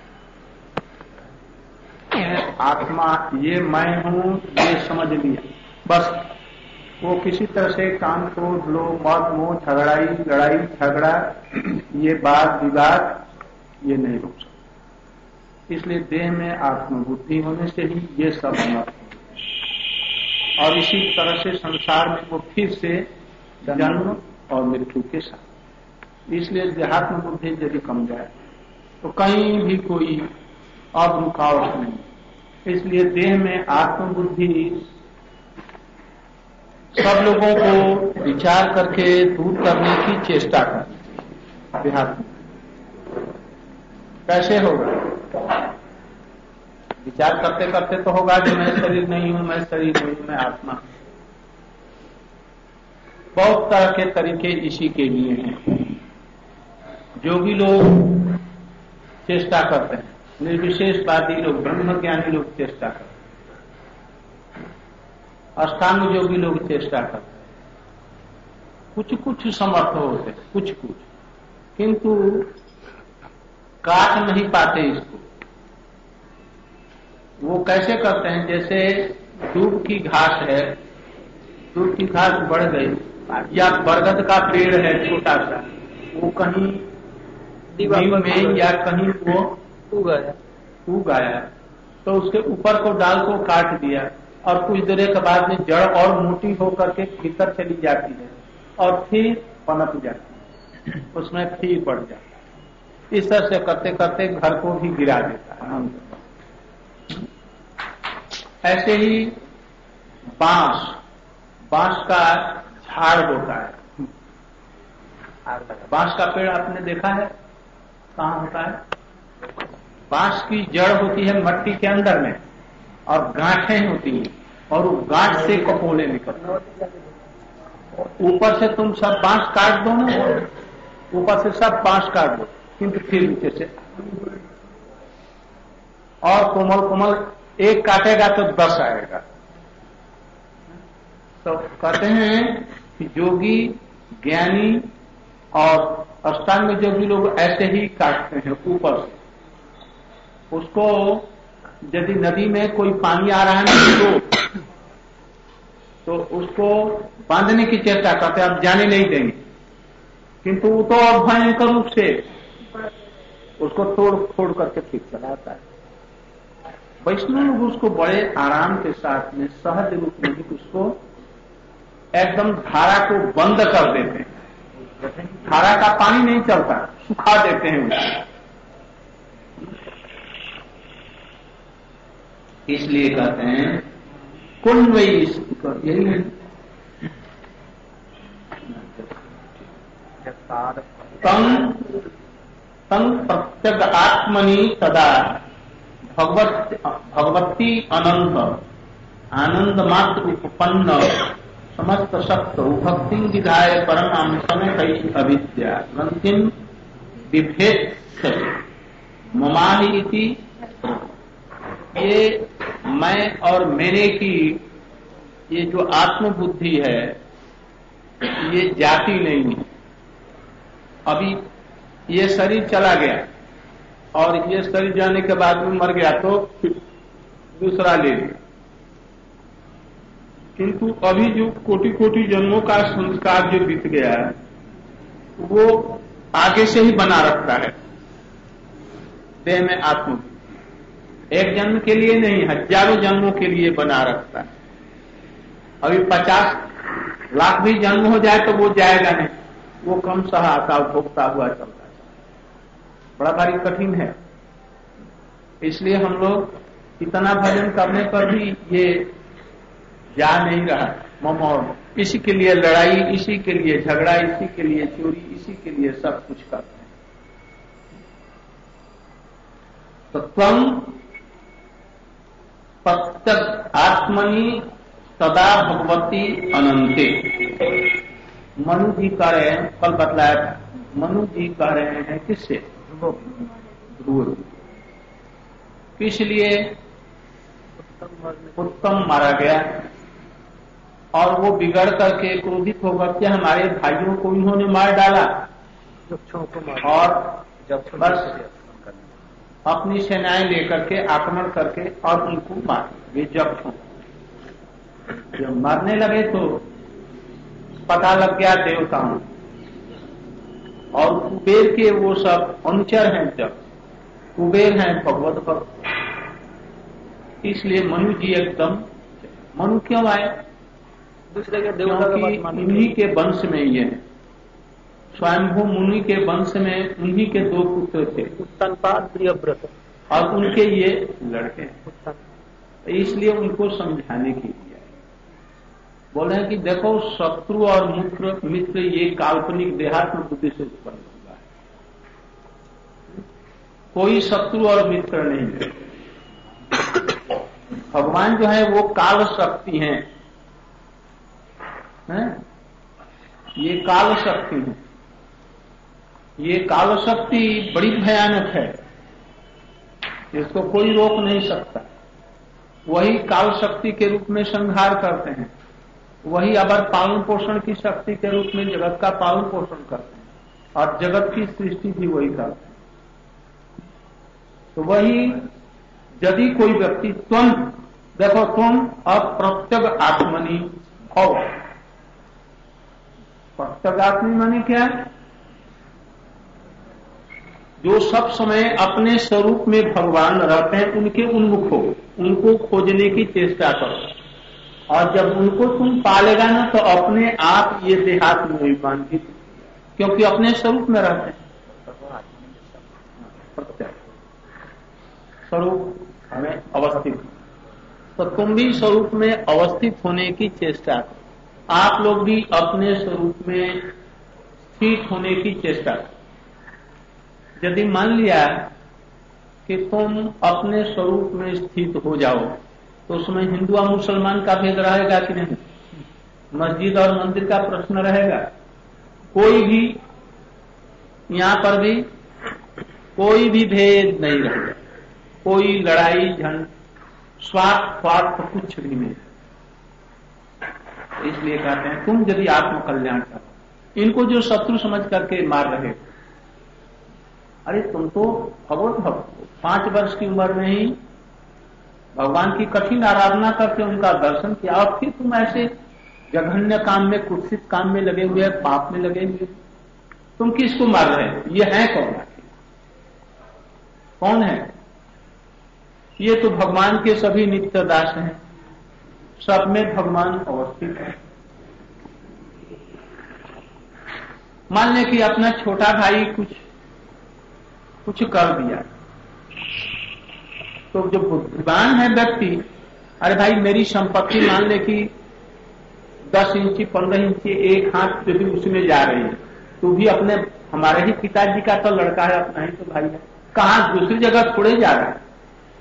आत्मा ये मैं हूँ ये समझ लिया, बस वो किसी तरह से काम क्रोध लोभ मद मोह झगड़ाई लड़ाई झगड़ा ये वाद विवाद ये नहीं रोक सकते। इसलिए देह में आत्मबुद्धि होने से ही ये सब अनर्थ है। और इसी तरह से संसार में वो फिर से जन्म और मृत्यु के साथ, इसलिए देहात्म बुद्धि यदि कम जाए तो कहीं भी कोई अब रुकावट नहीं। इसलिए देह में आत्मबुद्धि सब लोगों को विचार करके दूर करने की चेष्टा करनी। देहात्म कैसे होगा? विचार करते करते तो होगा कि मैं शरीर नहीं हूं, मैं शरीर नहीं हूं, मैं आत्मा हूं। बहुत तरह के तरीके इसी के लिए हैं। जो भी लोग चेष्टा करते हैं, निर्विशेषवादी लोग, ब्रह्मज्ञानी लोग चेष्टा करते हैं, अष्टांग योगी लोग चेष्टा करते हैं, कुछ कुछ समर्थ होते हैं, कुछ कुछ, किंतु काट नहीं पाते इसको। वो कैसे करते हैं? जैसे दूब की घास है, दूब की घास बढ़ गई, या बरगद का पेड़ है छोटा सा, वो कहीं नीम में या कहीं वो उग आया उग आया तो उसके ऊपर को डाल को काट दिया और कुछ देर के बाद में जड़ और मोटी होकर के भीतर चली जाती है और फिर पनप जाती है, उसमें फिर बढ़ जाता है। इस तरह से करते करते घर को भी गिरा देता है। ऐसे ही बांस बांस का झाड़ होता है। बांस का पेड़ आपने देखा है? कहाँ होता है? बांस की जड़ होती है मट्टी के अंदर में और गांठें होती हैं और वो गांठ से कपोले निकलते हैं। ऊपर से तुम सब बांस काट दो ना, ऊपर से सब बांस काट दो, किंतु फिर नीचे से और कोमल कोमल एक काटेगा तो दस आएगा। तो कहते हैं कि योगी ज्ञानी और अष्टांग योगी लोग ऐसे ही काटते हैं ऊपर से। उसको यदि नदी में कोई पानी आ रहा है तो तो उसको बांधने की चेष्टा करते हैं, अब जाने नहीं देंगे, किंतु वो तो अब भयंकर रूप से उसको तोड़ फोड़ करके फिर चलाता है। वैष्णव लोग उसको बड़े आराम के साथ में सहज रूप में भी उसको एकदम धारा को बंद कर देते हैं। धारा का पानी नहीं चलता, सुखा देते हैं उसको। इसलिए कहते हैं कुंड वही यही है तंग तंग प्रत्यग आत्मनि सदा भगवत भगवती अनंत आनंद मात्र उपपन्न समस्त शक्त भक्ति विधाय परम समय कई अविद्या ग्रंथिम विभेद ममानि इति। ये मैं और मेरे की ये जो आत्मबुद्धि है ये जाती नहीं है। अभी ये शरीर चला गया और ये शरीर जाने के बाद में मर गया तो दूसरा ले लिया, किंतु अभी जो कोटि कोटि जन्मों का संस्कार जो बीत गया है वो आगे से ही बना रखता है देह में आत्म। एक जन्म के लिए नहीं, हजारों जन्मों के लिए बना रखता है। अभी पचास लाख भी जन्म हो जाए तो वो जाएगा नहीं, वो कम सहाता भोगता हुआ चलता है। बड़ा भारी कठिन है। इसलिए हम लोग इतना भजन करने पर भी ये जा नहीं रहा। मम और इसी के लिए लड़ाई, इसी के लिए झगड़ा, इसी के लिए चोरी, इसी के लिए सब कुछ करते हैं। तो त्वं प्रत्यग आत्मनि सदा भगवती अनंते। मनु जी कह रहे हैं, कल बतलाया था, मनु जी कह रहे हैं किससे? ध्रुव। इसलिए उत्तम मारा गया और वो बिगड़ करके क्रोधित होकर के हमारे भाइयों को इन्होंने मार डाला, यक्षों को मार और जब बस अपनी सेनाएं लेकर के आक्रमण करके और उनको मार वे यक्षों। जब मरने लगे तो पता लग गया देवताओं और कुबेर के वो सब अनुचर हैं। जब कुबेर हैं भगवत भक्त, इसलिए मनु जी एकदम मनु क्यों आए? दूसरे के देवता का बात मानने उन्हीं के वंश में ये है। स्वयंभू मुनि के वंश में उन्हीं के दो पुत्र थे, उत्तानपाद प्रियव्रत, और उनके ये लड़के हैं। उत्तान इसलिए उनको समझाने के लिए बोल रहे हैं कि देखो शत्रु और मित्र मित्र ये काल्पनिक देहात्म बुद्धि से उत्पन्न हुआ है, कोई शत्रु और मित्र नहीं है। भगवान जो है वो काल शक्ति हैं, है? ये काल शक्ति है। ये काल शक्ति बड़ी भयानक है, इसको कोई रोक नहीं सकता। वही काल शक्ति के रूप में संहार करते हैं, वही अबर पालन पोषण की शक्ति के रूप में जगत का पालन पोषण करते हैं, और जगत की सृष्टि भी वही करते हैं। तो वही यदि कोई व्यक्ति तुम देखो तुम अप्रत्यग आत्मनि भव। प्रत्यग आत्मी माने क्या है? जो सब समय अपने स्वरूप में भगवान रहते हैं उनके उन्मुख हो, उनको खोजने की चेष्टा करो, और जब उनको तुम पालेगा ना तो अपने आप ये देहात्म अभिमान की, क्योंकि अपने स्वरूप में रहते हैं। प्रत्यय स्वरूप हमें अवस्थित, तो तुम भी स्वरूप में अवस्थित होने की चेष्टा करो। आप लोग भी अपने स्वरूप में स्थित होने की चेष्टा करो। यदि मान लिया कि तुम अपने स्वरूप में स्थित हो जाओ तो उसमें हिंदू और मुसलमान का भेद रहेगा कि नहीं? मस्जिद और मंदिर का प्रश्न रहेगा? कोई भी यहां पर भी कोई भी भेद नहीं रहेगा, कोई लड़ाई झंड स्वार्थ स्वार्थ कुछ भी नहीं। इसलिए कहते हैं तुम यदि आत्म कल्याण करो, इनको जो शत्रु समझ करके मार रहे, अरे तुम तो भगवत भक्त, पांच वर्ष की उम्र में ही भगवान की कठिन आराधना करके उनका दर्शन किया, और फिर तुम ऐसे जघन्य काम में कुत्सित काम में लगे हुए, पाप में लगे हुए, तुम किसको मार रहे हो? ये है कौन? कौन है? ये तो भगवान के सभी नित्य दास हैं, सब में भगवान अवस्थित है। मान लें कि अपना छोटा भाई कुछ कुछ कर दिया, तो जो बुद्धिमान है व्यक्ति, अरे भाई मेरी संपत्ति मान ले कि दस इंची पंद्रह इंची एक हाथ जो भी उसमें जा रही है, तू भी अपने हमारे ही पिताजी का तो लड़का है, अपना ही तो भाई है, कहां दूसरी जगह थोड़े जा रहा है।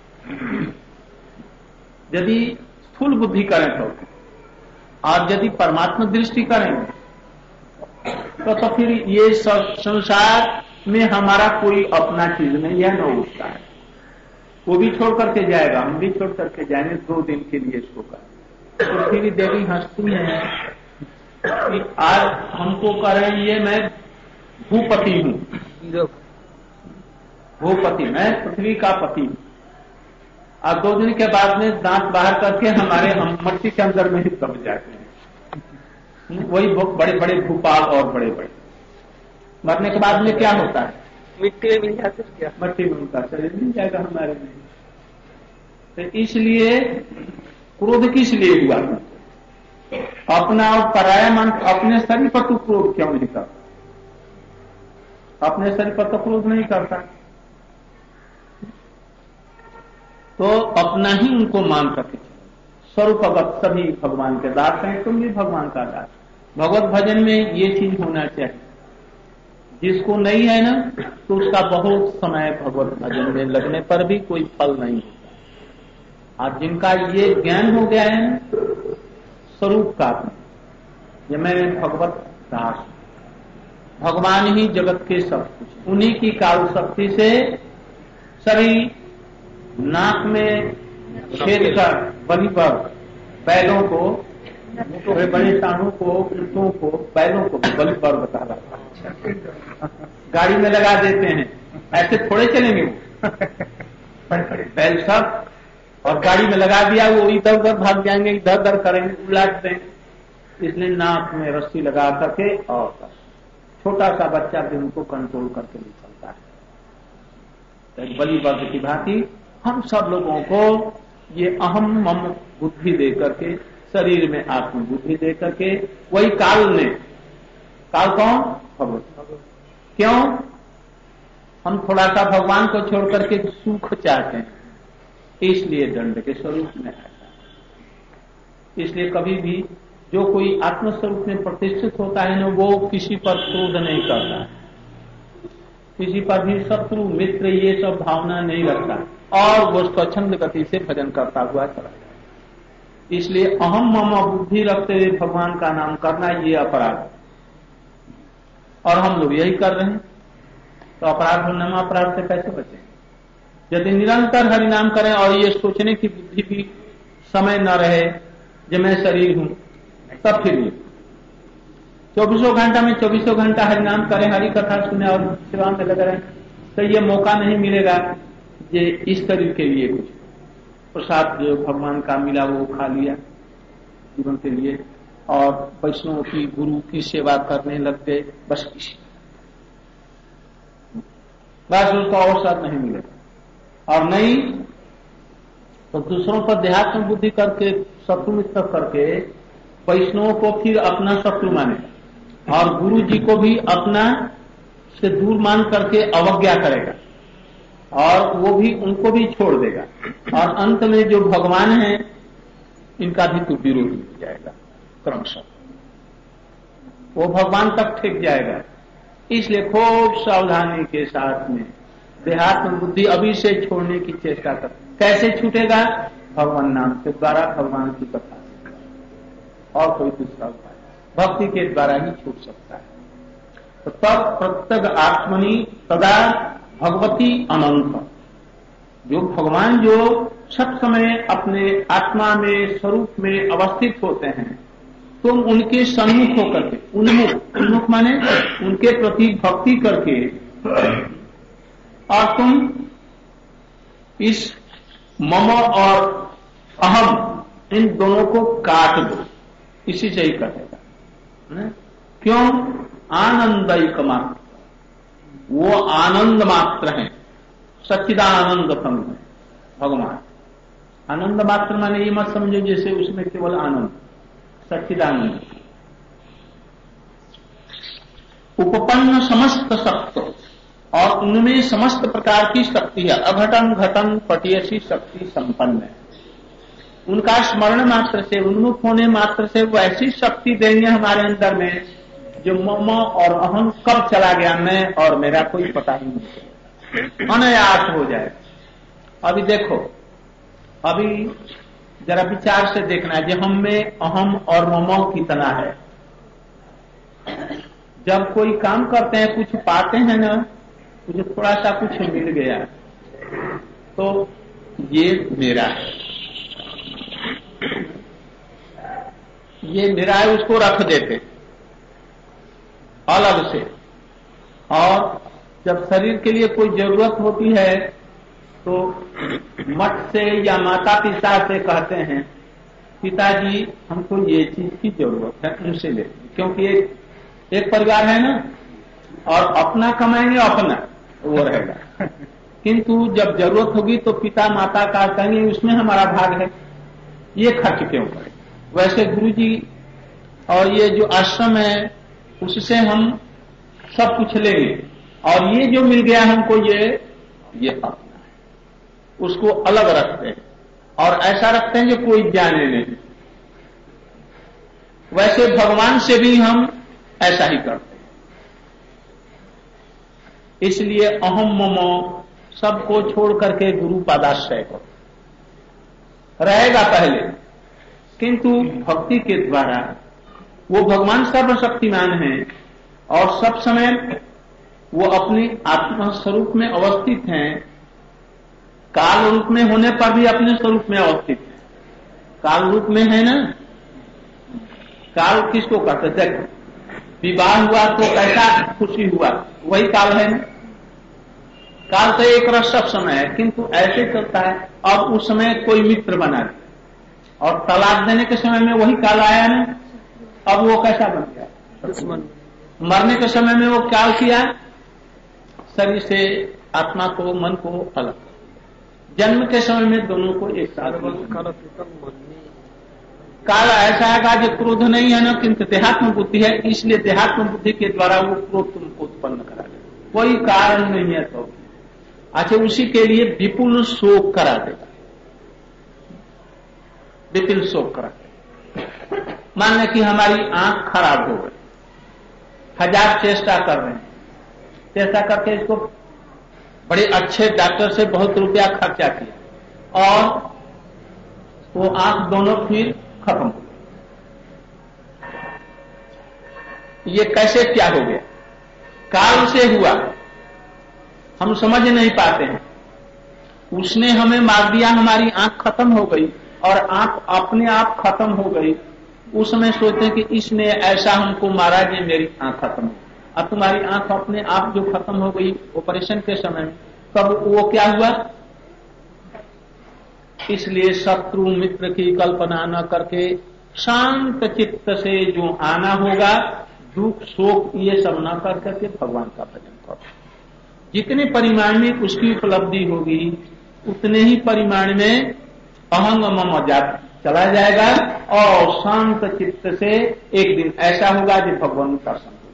यदि स्थूल बुद्धि करें तो, और यदि परमात्मा दृष्टि करें तो तो फिर ये संसार में हमारा कोई अपना चीज नहीं है, न उसका है। वो भी छोड़ करके जाएगा, हम भी छोड़ करके जाएंगे दो दिन के लिए इसको कर। तो फिर देवी हंसती है कि आज हमको करें, ये मैं भूपति हूं, भूपति मैं पृथ्वी का पति हूं, और दो दिन के बाद में दांत बाहर करके हमारे हम मट्टी के अंदर में ही दब जाते हैं। वही बड़े बड़े भूपाल और बड़े बड़े मरने के बाद में क्या होता है? मिट्टी में मिल जाते, क्या मट्टी में उनका शरीर मिल जाएगा हमारे में। तो इसलिए क्रोध किस लिए हुआ? अपना और पराया मन, अपने शरीर पर तो क्रोध क्यों नहीं करता? अपने शरीर पर तो क्रोध नहीं करता, तो अपना ही उनको मान करके स्वरूपगत सभी भगवान के दास हैं, तुम भी भगवान का दास। भगवत भजन में ये चीज होना चाहिए। जिसको नहीं है ना, तो उसका बहुत समय भगवत भजन में लगने पर भी कोई फल नहीं होता। और जिनका ये ज्ञान हो गया है ना स्वरूप का, ये मैं भगवत दास, भगवान ही जगत के सब कुछ, उन्हीं की काल शक्ति से सभी नाक में छेद कर बलि पर बैलों को, बड़े बड़े सांडों को, ऊंटों को, बैलों को बलि पर बता रहा था। गाड़ी में लगा देते हैं, ऐसे थोड़े चलेंगे वो बैल सब, और गाड़ी में लगा दिया वो इधर उधर भाग जाएंगे, इधर उधर करेंगे, उलट देंगे। इसलिए नाक में रस्सी लगा करके और छोटा सा बच्चा भी उनको कंट्रोल करके नहीं चलता है। तो बलि वर्ग की भांति हम सब लोगों को ये अहम मम बुद्धि दे करके, शरीर में आत्म बुद्धि दे करके, वही काल ने, काल कौन? भगवत। क्यों? हम थोड़ा सा भगवान को छोड़ करके सुख चाहते हैं, इसलिए दंड के स्वरूप में आता है। इसलिए कभी भी जो कोई आत्मस्वरूप में प्रतिष्ठित होता है ना, वो किसी पर क्रोध नहीं करता, किसी पर भी शत्रु मित्र ये सब भावना नहीं रखता, और वो स्वच्छंद गति से भजन करता हुआ चला जाता। इसलिए अहम मम बुद्धि रखते हुए भगवान का नाम करना ये अपराध है, और हम लोग यही कर रहे हैं। तो अपराध होने में अपराध से कैसे बचें? यदि निरंतर हरिनाम करें और ये सोचने की बुद्धि भी समय न रहे जो मैं शरीर हूं, तब फिर ये चौबीसों घंटा में चौबीसों घंटा हरिनाम करें, हरि कथा सुने और सेवा में लगे रहें, तो ये मौका नहीं मिलेगा ये इस शरीर के लिए कुछ प्रसाद जो भगवान का मिला वो खा लिया जीवन के लिए, और वैष्णव की गुरु की सेवा करने लग गए, बस किसी बस उसका अवसर नहीं मिलेगा। और नहीं तो दूसरों पर देहात्म बुद्धि करके, शत्रु मित्र करके वैष्णवों को फिर अपना शत्रु मानेगा, और गुरु जी को भी अपना से दूर मान करके अवज्ञा करेगा, और वो भी उनको भी छोड़ देगा, और अंत में जो भगवान है इनका भी तो विरोध हो जाएगा क्रमशः, वो भगवान तक ठेक जाएगा। इसलिए खूब सावधानी के साथ में देहात्म बुद्धि अभी से छोड़ने की चेष्टा कर। कैसे छूटेगा? भगवान नाम के द्वारा, भगवान की कथा से, और कोई दूसरा उपाय भक्ति के द्वारा ही छूट सकता है। तो तब प्रत्यग आत्मनि सदा भगवती अनंत, जो भगवान जो सब समय अपने आत्मा में स्वरूप में अवस्थित होते हैं, तुम उनके सम्मुख होकर के, उन्मुख, उन्मुख माने उनके प्रति भक्ति करके, और तुम इस मम और अहम इन दोनों को काट दो, इसी से ही कटेगा। क्यों? आनंदिक मात्र, वो आनंद मात्र है, सच्चिदानंद तम है भगवान। आनंद मात्र माने ये मत समझो जैसे उसमें केवल आनंद, सच्चिदानंद। उपपन्न समस्त शक्ति, और उनमें समस्त प्रकार की शक्ति है, अघटन घटन पटियसी शक्ति संपन्न है। उनका स्मरण मात्र से, उन्मुख होने मात्र से वो ऐसी शक्ति देंगे हमारे अंदर में जो मम और अहम कब चला गया, मैं और मेरा कोई पता ही नहीं, अनायास हो जाए। अभी देखो, अभी जरा विचार से देखना है जो हम में अहम और मम कितना है। जब कोई काम करते हैं, कुछ पाते हैं ना, मुझे थोड़ा सा कुछ मिल गया तो ये मेरा है, ये मेरा है, उसको रख देते अलग से। और जब शरीर के लिए कोई जरूरत होती है तो मठ से या माता पिता से कहते हैं, पिताजी हमको ये चीज की जरूरत है, उनसे ले, क्योंकि एक, एक परिवार है ना, और अपना कमाएंगे अपना वो रहेगा। किंतु जब जरूरत होगी तो पिता माता का कहेंगे उसमें हमारा भाग है, ये खर्च क्यों करें। वैसे गुरुजी और ये जो आश्रम है उससे हम सब कुछ लेंगे, और ये जो मिल गया हमको ये ये अपना है, उसको अलग रखते हैं, और ऐसा रखते हैं जो कोई जाने नहीं। वैसे भगवान से भी हम ऐसा ही करते हैं। इसलिए अहम मम सबको छोड़ करके गुरु पादाश्रय को रहेगा पहले, किंतु भक्ति के द्वारा वो भगवान सर्वशक्तिमान है, और सब समय वो अपनी आत्मा स्वरूप में अवस्थित हैं, काल रूप में होने पर भी अपने स्वरूप में अवस्थित है। काल रूप में है ना, काल किसको कहते? देखो विवाह हुआ तो कैसा खुशी हुआ, वही काल है ना। काल तो एक रस सब समय है, किंतु ऐसे चलता है। अब उस समय कोई मित्र बना दिया और तलाक देने के समय में वही काल आया ना, अब वो कैसा बन गया दुश्मन। मरने के समय में वो क्या किया, शरीर से आत्मा को मन को अलग कर दिया। जन्म के समय में दोनों को एक साथ काल ऐसा आएगा जो क्रोध नहीं है ना, किंतु देहात्म बुद्धि है, इसलिए देहात्म बुद्धि के द्वारा वो क्रोध तुमको उत्पन्न करा दे, कोई कारण नहीं है। तो अच्छा, उसी के लिए विपुल शोक करा देगा, विपुल शोक करा देगा। मान लें कि हमारी आंख खराब हो गई, हजार चेष्टा कर रहे हैं, चेष्टा करके इसको बड़े अच्छे डॉक्टर से बहुत रुपया खर्चा किया और वो आंख दोनों फिर खत्म हो गई। ये कैसे क्या हो गया, काल से हुआ, हम समझ नहीं पाते हैं। उसने हमें मार दिया, हमारी आंख खत्म हो गई और आंख अपने आप खत्म हो गई। उस समय सोचते हैं कि इसने ऐसा हमको मारा कि मेरी आंख खत्म हो गई। अब तुम्हारी आंख अपने आप जो खत्म हो गई ऑपरेशन के समय में, तब वो क्या हुआ। इसलिए शत्रु मित्र की कल्पना न करके शांत चित्त से जो आना होगा, दुख शोक ये सब न कर करके भगवान का भजन करो। जितने परिमाण में उसकी उपलब्धि होगी उतने ही परिमाण में अहंग मम जात चला जाएगा और शांत चित्त से एक दिन ऐसा होगा कि भगवान का दर्शन हो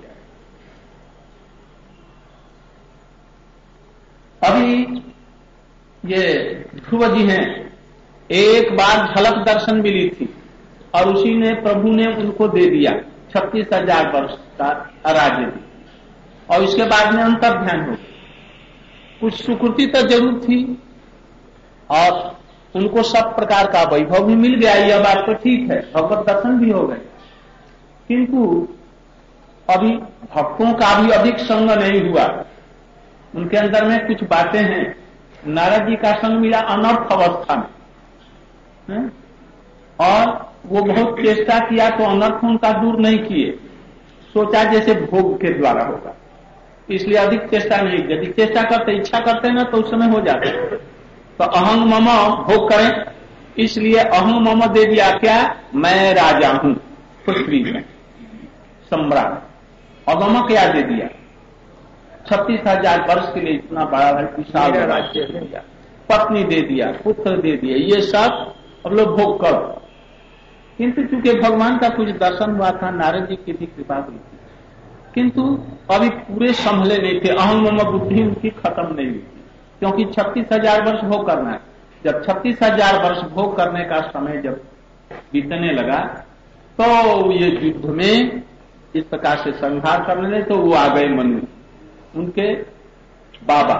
जाएगा। अभी ये ध्रुव जी हैं, एक बार झलक दर्शन मिली थी और उसी ने प्रभु ने उनको दे दिया छत्तीस हजार वर्ष का राज्य दिया और इसके बाद में अंतर ध्यान हो गया। कुछ सुकृति तो जरूर थी और उनको सब प्रकार का वैभव भी मिल गया, यह बात तो ठीक है, भगवत दर्शन भी हो गए, किंतु अभी भक्तों का भी अधिक संग नहीं हुआ। उनके अंदर में कुछ बातें हैं। नारद जी का संग मिला अनर्थ अवस्था में है? और वो बहुत चेष्टा किया तो अनर्थ उनका दूर नहीं किए, सोचा जैसे भोग के द्वारा होगा, इसलिए अधिक चेष्टा नहीं। यदि चेष्टा करते इच्छा करते ना तो उस समय हो जाते। तो अहंग मम भोग करें, इसलिए अहंग मम दे दिया क्या, मैं राजा हूं पृथ्वी में सम्राट। और मम क्या दे दिया, छत्तीस हजार वर्ष के लिए इतना बड़ा विशाल राज्य दे दिया, पत्नी दे दिया, पुत्र दे दिया, ये सब अब लोग भोग करो। किंतु चूंकि भगवान का कुछ दर्शन हुआ था, नारद जी की भी कृपा हुई थी, किंतु अभी पूरे संभले नहीं थे, अहंग मम बुद्धि उनकी खत्म नहीं हुई थी, क्योंकि छत्तीस हजार वर्ष भोग करना है। जब छत्तीस हजार वर्ष भोग करने का समय जब बीतने लगा तो ये युद्ध में इस प्रकार से संहार करने लगे, तो वो आ गए मनु, उनके बाबा,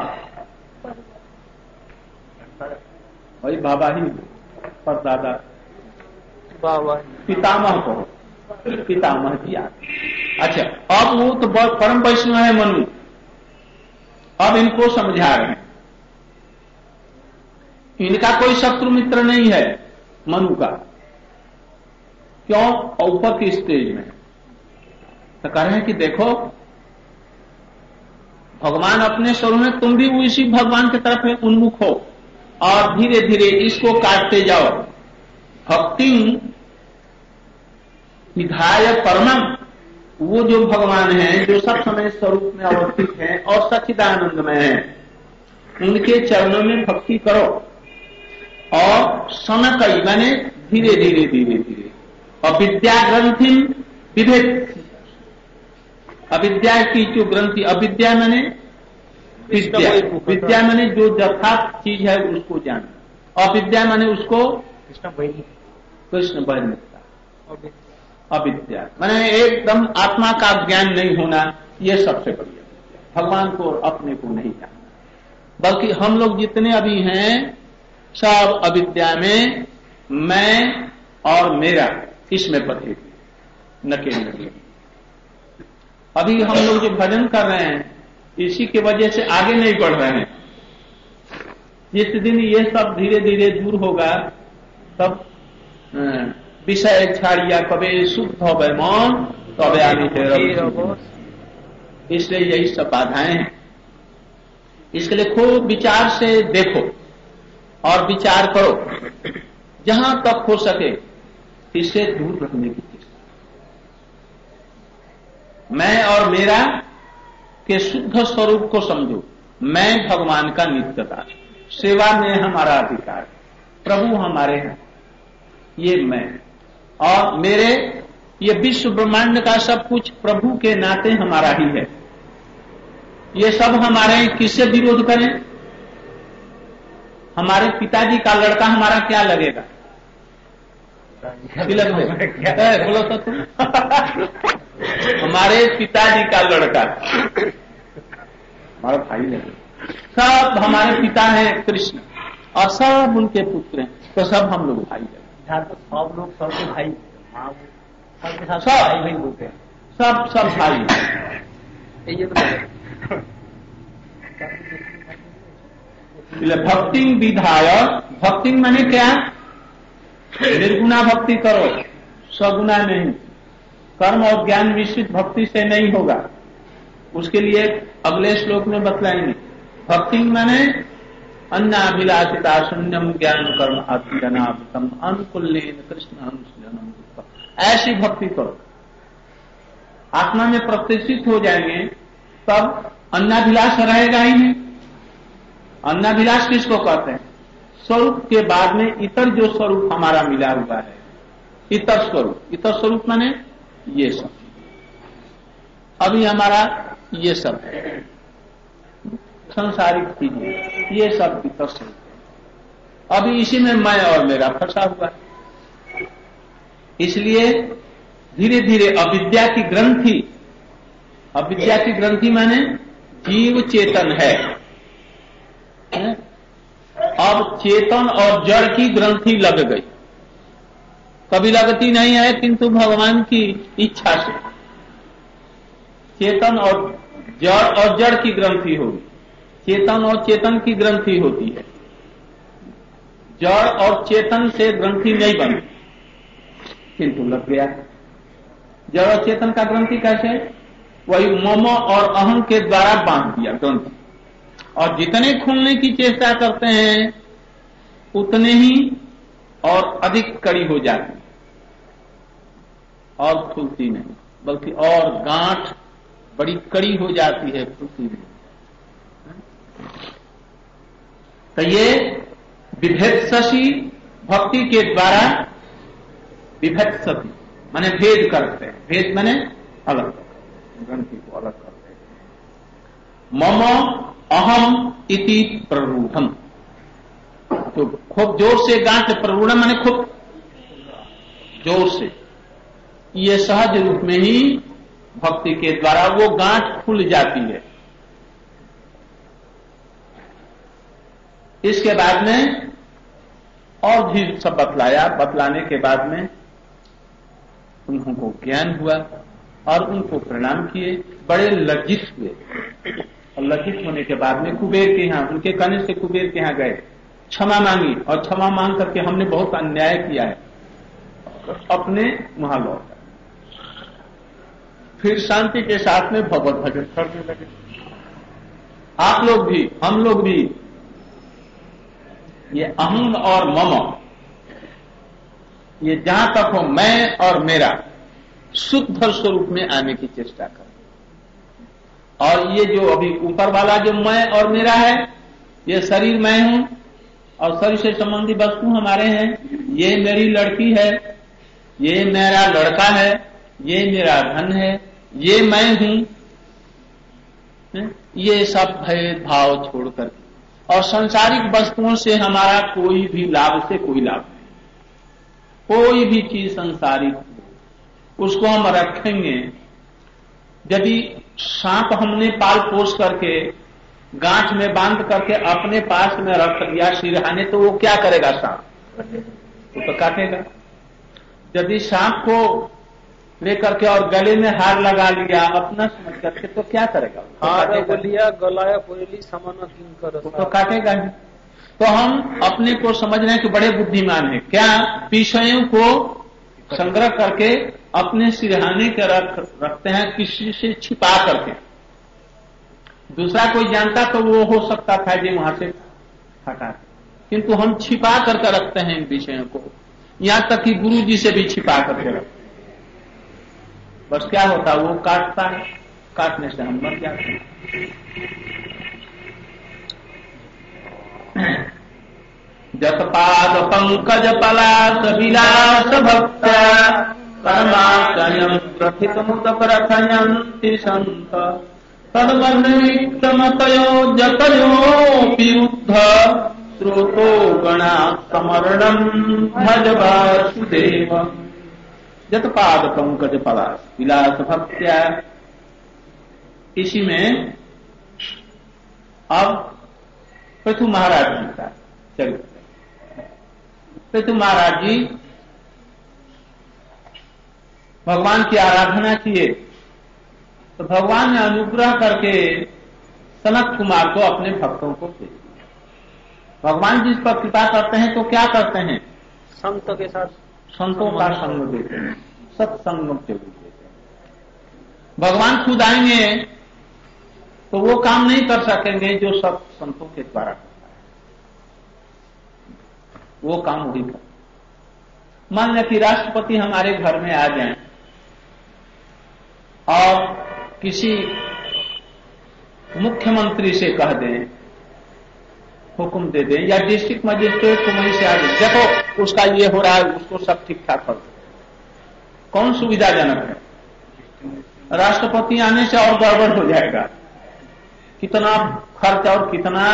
वही बाबा ही पर दादा बाबा पितामह को पितामह जी आते। अच्छा, अब वो तो बहुत परम वैष्णव है मनु, अब इनको समझा रहे हैं। इनका कोई शत्रु मित्र नहीं है मनु का, क्यों, ऊपर की स्टेज में तो कह रहे हैं कि देखो भगवान अपने स्वरूप में, तुम भी उसी भगवान की तरफ उन्मुख हो और धीरे धीरे इसको काटते जाओ। भक्ति निधाय परमम, वो जो भगवान है जो सब समय स्वरूप में अवस्थित है और सच्चिदानंद में है, उनके चरणों में भक्ति करो और सनकई माने धीरे धीरे धीरे धीरे। और विद्या ग्रंथि विभेद, अविद्या की जो ग्रंथि, अविद्या माने विद्या, विद्या माने जो यथार्थ चीज है उसको जाना, अविद्या माने उसको कृष्ण बहिर्मुखता, अविद्या माने एकदम आत्मा का ज्ञान नहीं होना, ये सबसे बड़ी भगवान को अपने को नहीं जानना। बल्कि हम लोग जितने अभी हैं सब अविद्या में मैं और मेरा इसमें बधे न केवल। अभी हम लोग जो भजन कर रहे हैं इसी की वजह से आगे नहीं बढ़ रहे हैं। जिस दिन ये सब धीरे धीरे दूर होगा तब विषय छाड़िया कबे शुद्ध हो मन तबयानी है। इसलिए यही सब बाधाएं हैं। इसके लिए खूब विचार से देखो और विचार करो, जहां तक हो सके इससे दूर रहने की चेष्टा। मैं और मेरा के शुद्ध स्वरूप को समझो। मैं भगवान का नित्यता, सेवा में हमारा अधिकार, प्रभु हमारे हैं, ये मैं और मेरे, ये विश्व ब्रह्मांड का सब कुछ प्रभु के नाते हमारा ही है। ये सब हमारे, किससे विरोध करें? हमारे पिताजी का लड़का हमारा क्या लगेगा? तिलक में बोलो तो तुम हमारे पिताजी का लड़का हमारा भाई लगेगा। सब हमारे पिता हैं कृष्ण और सब उनके पुत्र हैं, तो सब हम लोग भाई हैं। तो सब लोग सबके भाई, सबके साथ सब भाई भाई बोलते हैं, सब सब भाई। ये तो भक्ति विधाय, भक्ति माने क्या? निर्गुणा भक्ति करो, सगुणा नहीं। कर्म और ज्ञान मिश्रित भक्ति से नहीं होगा। उसके लिए अगले श्लोक में बतलाएंगे। भक्ति माने अन्नाभिलाषिता शून्यम ज्ञान कर्म अतिजनाभितम अनुकूलेन कृष्ण अनुशीलनम। ऐसी भक्ति करो, आत्मा में प्रतिष्ठित हो जाएंगे, तब अन्नाभिलाष रहेगा ही नहीं। अन्नाभिलाष किसको कहते हैं? स्वरूप के बाद में इतर जो स्वरूप हमारा मिला हुआ है, इतर स्वरूप। इतर स्वरूप माने ये सब, अभी हमारा ये सब है संसारिक चीजें, ये सब इतर स्वरूप है। अभी इसी में मैं और मेरा फंसा हुआ है। इसलिए धीरे धीरे अविद्या की ग्रंथि, अविद्या की ग्रंथि माने जीव चेतन है, अब चेतन और जड़ की ग्रंथि लग गई। कभी लगती नहीं है, किंतु भगवान की इच्छा से चेतन और जड़ और जड़ की ग्रंथि होगी, चेतन और चेतन की ग्रंथि होती है। जड़ और चेतन से ग्रंथि नहीं बनती, किंतु लग गया। जड़ और चेतन का ग्रंथि कैसे? वही मम और अहम के द्वारा बांध दिया ग्रंथि, और जितने खोलने की चेष्टा करते हैं उतने ही और अधिक कड़ी हो जाती है, और खुलती नहीं, बल्कि और गांठ बड़ी कड़ी हो जाती है, खुलती नहीं। तो ये विभेत्ससी भक्ति के द्वारा, विभेत्सती माने भेद करते हैं, भेद माने अलग करते, ग्रंथि को अलग करते हैं। मम अहम इति प्ररूढ़म, तो खूब जोर से गांठ, प्ररूढ़म माने खूब जोर से, ये सहज रूप में ही भक्ति के द्वारा वो गांठ खुल जाती है। इसके बाद में और भी सब बतलाया। बतलाने के बाद में उनको ज्ञान हुआ और उनको प्रणाम किए, बड़े लज्जित हुए। और लज्जित होने के बाद में कुबेर के यहाँ, उनके कहने से कुबेर के यहाँ गए, क्षमा मांगी, और क्षमा मांग करके हमने बहुत अन्याय किया है, अपने वहां लौटा। फिर शांति के साथ में भगवत भजन करने लगे। आप लोग भी, हम लोग भी ये अहम और मम, ये जहां तक हो मैं और मेरा शुद्ध स्वरूप में आने की चेष्टा करें। और ये जो अभी ऊपर वाला जो मैं और मेरा है, ये शरीर मैं हूं और शरीर से संबंधी वस्तु हमारे हैं, ये मेरी लड़की है, ये मेरा लड़का है, ये मेरा धन है, ये मैं हूं, ये सब भेदभाव छोड़कर, और सांसारिक वस्तुओं से हमारा कोई भी लाभ से कोई लाभ नहीं। कोई भी चीज सांसारिक उसको हम रखेंगे। यदि सांप हमने पाल पोस करके गांठ में बांध करके अपने पास में रख दिया सिरहाने, तो वो क्या करेगा? सांप वो तो काटेगा। यदि सांप को लेकर के और गले में हार लगा लिया अपना समझ करके, तो क्या करेगा? हार बोलिया गलाया बोली समाना किन कर, तो काटेगा ही। तो हम अपने को समझ रहे हैं कि बड़े बुद्धिमान है, क्या? विषयों को संग्रह करके अपने सिरहाने के रख रखते हैं, किसी से छिपा करके। दूसरा कोई जानता तो वो हो सकता था जी वहां से हटा, किंतु हम छिपा करके रखते हैं इन विषयों को, यहां तक कि गुरु जी से भी छिपा करके रखते हैं। बस क्या होता, वो काटता है, काटने से हम मर जाते हैं। जतपाद पंकज पलास विलास भक्त परमाशयं प्रथित मुद प्रथयन्ति संत तद्वन्निक्तमतयो जतयो विरुद्ध श्रोतो गणा समरणं भज वासुदेव। जतपाद पंकज पलास विलास भक्त्या, इसी में अब पृथु महाराज जी का चरित्र। पृथु महाराज जी भगवान की आराधना किए तो भगवान ने अनुग्रह करके सनत कुमार को अपने भक्तों को दे दिया। भगवान जिस पर कृपा करते हैं तो क्या करते हैं, संत के साथ संतों का संग देते हैं, सत्संग जरूर देते हैं। भगवान खुद आएंगे तो वो काम नहीं कर सकेंगे जो सब संतों के द्वारा करता है, वो काम वही कर। मान लें कि राष्ट्रपति हमारे घर में आ जाएं और किसी मुख्यमंत्री से कह दें, हुक्म दे दें, या डिस्ट्रिक्ट मजिस्ट्रेट को वहीं से आ जाए, देखो उसका ये हो रहा है, उसको सब ठीक ठाक कर दो, कौन सुविधाजनक है। राष्ट्रपति आने से और गड़बड़ हो जाएगा, कितना खर्च और कितना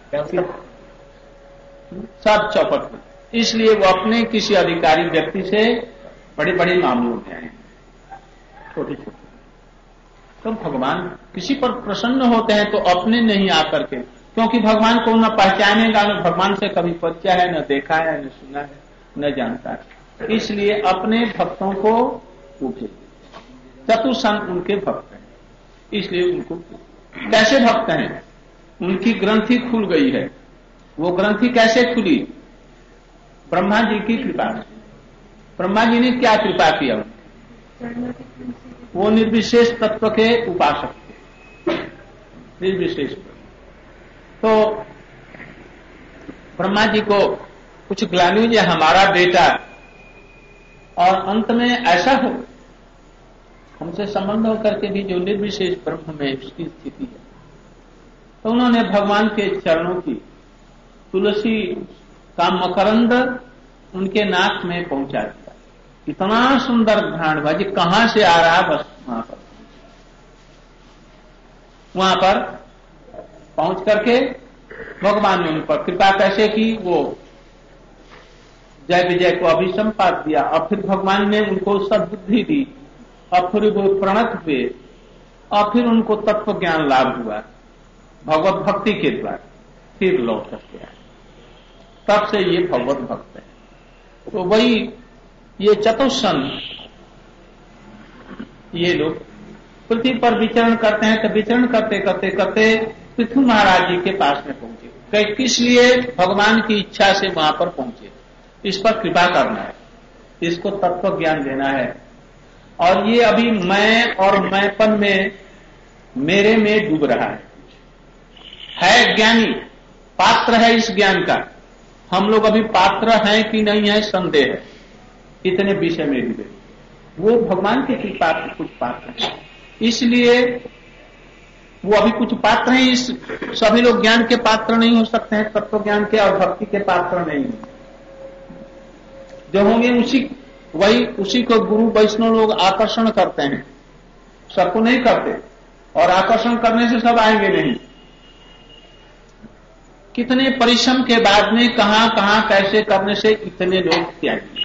सब चौपट में। इसलिए वो अपने किसी अधिकारी व्यक्ति से बड़े बड़े मामलों में आए, छोटे छोटे। तो भगवान किसी पर प्रसन्न होते हैं तो अपने नहीं आकर के, क्योंकि भगवान को न पहचानेगा, न भगवान से कभी परिचय है, न देखा है, न सुना है, न जानता है, इसलिए अपने भक्तों को उठे। चतुर्संग उनके भक्त हैं, इसलिए उनको कैसे भक्त हैं, उनकी ग्रंथि खुल गई है। वो ग्रंथि कैसे खुली, ब्रह्मा जी की कृपा से। ब्रह्मा जी ने क्या कृपा किया, वो निर्विशेष तत्व के उपासक थे, निर्विशेष। तो ब्रह्मा जी को कुछ ग्लानि हुई, हमारा बेटा और अंत में ऐसा हो, हमसे संबंध होकर के भी जो निर्विशेष ब्रह्म में उसकी स्थिति है। तो उन्होंने भगवान के चरणों की तुलसी का मकरंद उनके नाक में पहुंचा दिया। इतना सुंदर घ्राण भाजी कहां से आ रहा, बस वहां पर वहां पर पहुंच करके भगवान ने उन पर कृपा कैसे की, वो जय विजय को अभिसंपात दिया, और फिर भगवान ने उनको सद्बुद्धि दी, और फिर वो प्रणत हुए, और फिर उनको तत्व ज्ञान लाभ हुआ भगवत भक्ति के द्वारा, फिर लौट सकते हैं। तब से ये भगवत भक्त है। तो वही ये चतुष्सन, ये लोग पृथ्वी पर विचरण करते हैं, तो विचरण करते करते करते पृथु महाराज जी के पास में पहुंचे। किस लिए, भगवान की इच्छा से वहां पर पहुंचे। इस पर कृपा करना है, इसको तत्व ज्ञान देना है। और ये अभी मैं और मैंपन में, मेरे में डूब रहा है, है ज्ञानी, पात्र है इस ज्ञान का। हम लोग अभी पात्र हैं कि नहीं है संदेह है, इतने विषय में डूबे। वो भगवान की कृपा से कुछ पात्र है, इसलिए वो अभी कुछ पात्र हैं। इस सभी लोग ज्ञान के पात्र नहीं हो सकते हैं, तत्व ज्ञान के और भक्ति के पात्र नहीं होंगे। जो होंगे उसी वही उसी को गुरु वैष्णव लोग आकर्षण करते हैं, सबको नहीं करते, और आकर्षण करने से सब आएंगे नहीं। कितने परिश्रम के बाद में कहां कहां कैसे करने से इतने लोग त्यागी,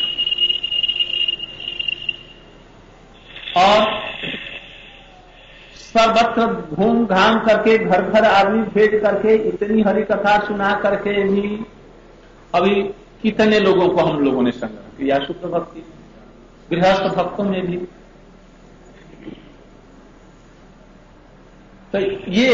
और सर्वत्र घूम घाम करके घर घर आदमी भेज करके इतनी हरि कथा सुना करके भी अभी कितने लोगों को हम लोगों ने संग्रह किया। शुद्ध भक्ति गृहस्थ भक्तों में भी। तो ये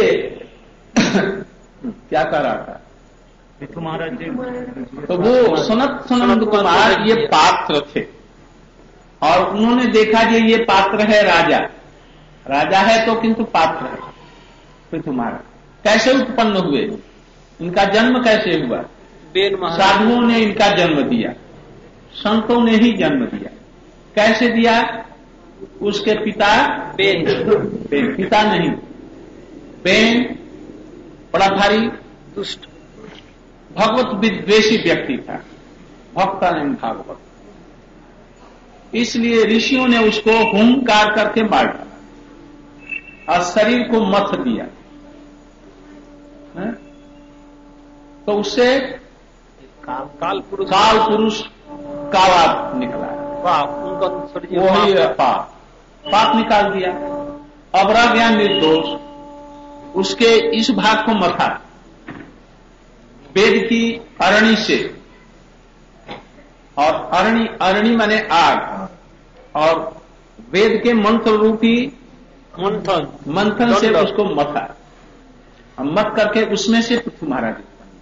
क्या कर रहा था पृथु महाराज जी, तो वो सनत सनंद कुमार ये पात्र थे, और उन्होंने देखा कि ये पात्र है राजा, राजा है तो किंतु पात्र है पृथुमारा। कैसे उत्पन्न हुए, इनका जन्म कैसे हुआ? साधुओं ने इनका जन्म दिया, संतों ने ही जन्म दिया। कैसे दिया? उसके पिता बेन, बेन पिता नहीं, बेन बड़ा भारी दुष्ट भगवत विद्वेषी व्यक्ति था, भक्ता नहीं भागवत। इसलिए ऋषियों ने उसको हुंकार करके मार डाला और शरीर को मथ दिया। है? तो उससे काल काल पुरुष काल पुरुष काला निकला, उनका वही पाप पाप निकाल दिया। अब रह गया निर्दोष, उसके इस भाग को मथा वेद की अरणी से, और अरणी अरणी माने आग, और वेद के मंत्र रूपी मंथन मंथन से उसको मथा, मत करके उसमें से पृथ्वी महाराज।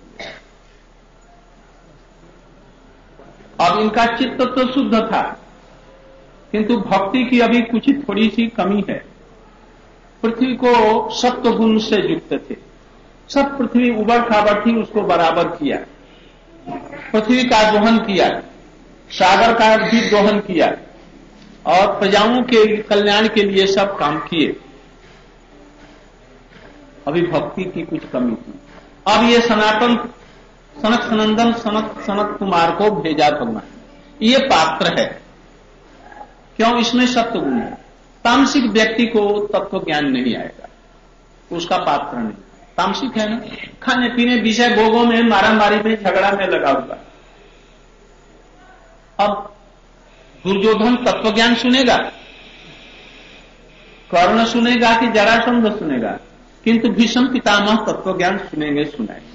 अब इनका चित्त तो शुद्ध था, किंतु भक्ति की अभी कुछ थोड़ी सी कमी है। पृथ्वी को सत्व गुण से युक्त थे, सब पृथ्वी उबड़ खाबड़ थी, उसको बराबर किया, पृथ्वी का दोहन किया, सागर का भी दोहन किया, और प्रजाओं के कल्याण के लिए सब काम किए। अभी भक्ति की कुछ कमी थी। अब ये सनातन सनक सनंदन सनक सनत कुमार को भेजा भगवान, ये पात्र है। क्यों? इसमें सत्व गुण है। तामसिक व्यक्ति को तत्व ज्ञान नहीं आएगा, उसका पात्र नहीं। तामसिक है ना, खाने पीने विषय भोगों में मारामारी में झगड़ा में लगा हुआ। अब दुर्योधन तत्व ज्ञान सुनेगा, कर्ण सुनेगा कि जरासंध सुनेगा, किंतु भीष्म पितामह तत्व ज्ञान सुनेंगे, सुनाएंगे।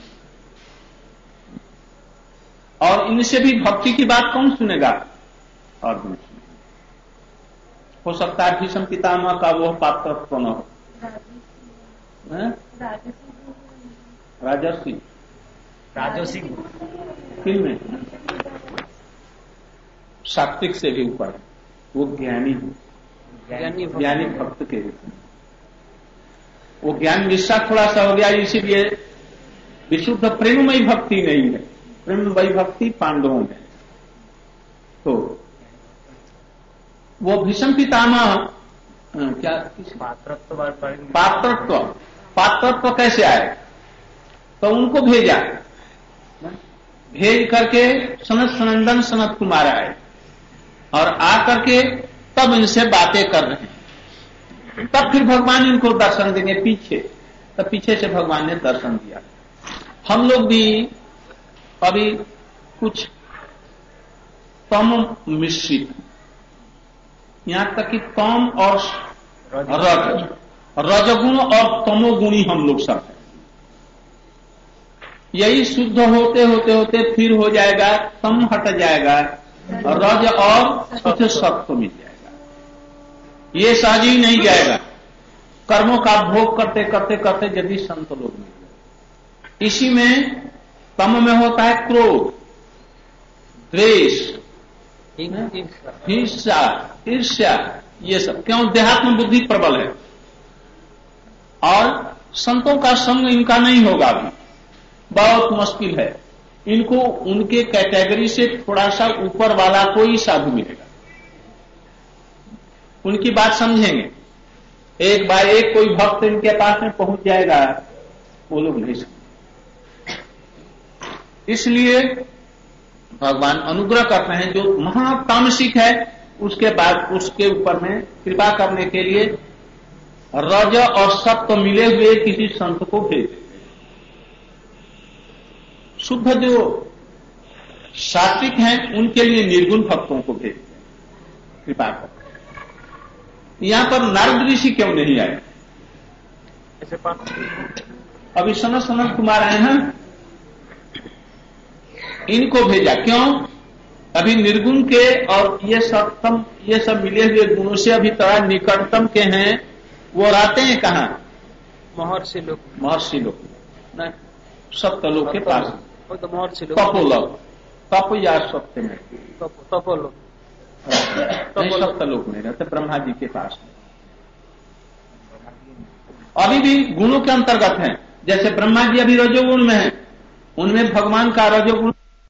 और इनसे भी भक्ति की बात कौन सुनेगा? और नहीं सुनेगा। हो सकता है भीष्म पितामह का वो पात्रत्व न हो। राजर्षि राजर्षि फिल्म में सात्विक से भी ऊपर है, वो ज्ञानी ज्ञानी ज्ञानी भक्त के रूप में। वो ज्ञान निष्ठा थोड़ा सा हो गया, इसीलिए विशुद्ध प्रेममयी भक्ति नहीं है। प्रेममयी भक्ति पांडवों में। तो वो भीष्म पितामह क्या पात्रत्व पात्रत्व पात्रत्व कैसे आए? तो उनको भेजा, भेज करके सनत सनंदन सनत कुमार आए, और आकर के तब इनसे बातें कर रहे हैं। तब फिर भगवान इनको दर्शन देंगे पीछे, तब पीछे से भगवान ने दर्शन दिया। हम लोग भी अभी कुछ तम मिश्रित, यहां तक कि तम और रज, रजगुण और तमोगुणी हम लोग सब हैं। यही शुद्ध होते होते होते फिर हो जाएगा, तम हट जाएगा, रज और कुछ सत्व मिल जाएगा। ये सहज ही नहीं जाएगा, कर्मों का भोग करते करते करते यदि संत लोग मिल जाए। इसी में तम में होता है क्रोध, द्वेष, हिंसा, ईर्ष्या, ये सब। क्यों? देहात्म बुद्धि प्रबल है, और संतों का संग इनका नहीं होगा अभी, बहुत मुश्किल है। इनको उनके कैटेगरी से थोड़ा सा ऊपर वाला कोई साधु मिलेगा, उनकी बात समझेंगे। एक बार एक कोई भक्त इनके पास में पहुंच जाएगा, वो लोग नहीं समझेंगे। इसलिए भगवान अनुग्रह करते हैं, जो महातामसिक है उसके बाद उसके ऊपर में कृपा करने के लिए रज और सत्व मिले हुए किसी संत को भेज देते। शुद्ध जो सात्विक हैं उनके लिए निर्गुण भक्तों को भेज देते कृपा कर। यहां पर नारद ऋषि क्यों नहीं आए? ऐसे अभी सनत सनत कुमार आए हैं, इनको भेजा। क्यों? अभी निर्गुण के और ये सप्तम ये सब मिले हुए गुणों से अभी थोड़ा निकटतम के हैं। वो रहते हैं कहाँ? महर्षि लोग, महर्षि लोग न सप्त लोग के पास, तो महर्षि लोग, तपोलोक, तप या सत्य में तपोलोक, नहीं सप्तलोक में रहते, ब्रह्मा जी के पास में अभी भी गुणों के अंतर्गत हैं। जैसे ब्रह्मा जी अभी रजोगुण में हैं, उनमें भगवान का रजोगुण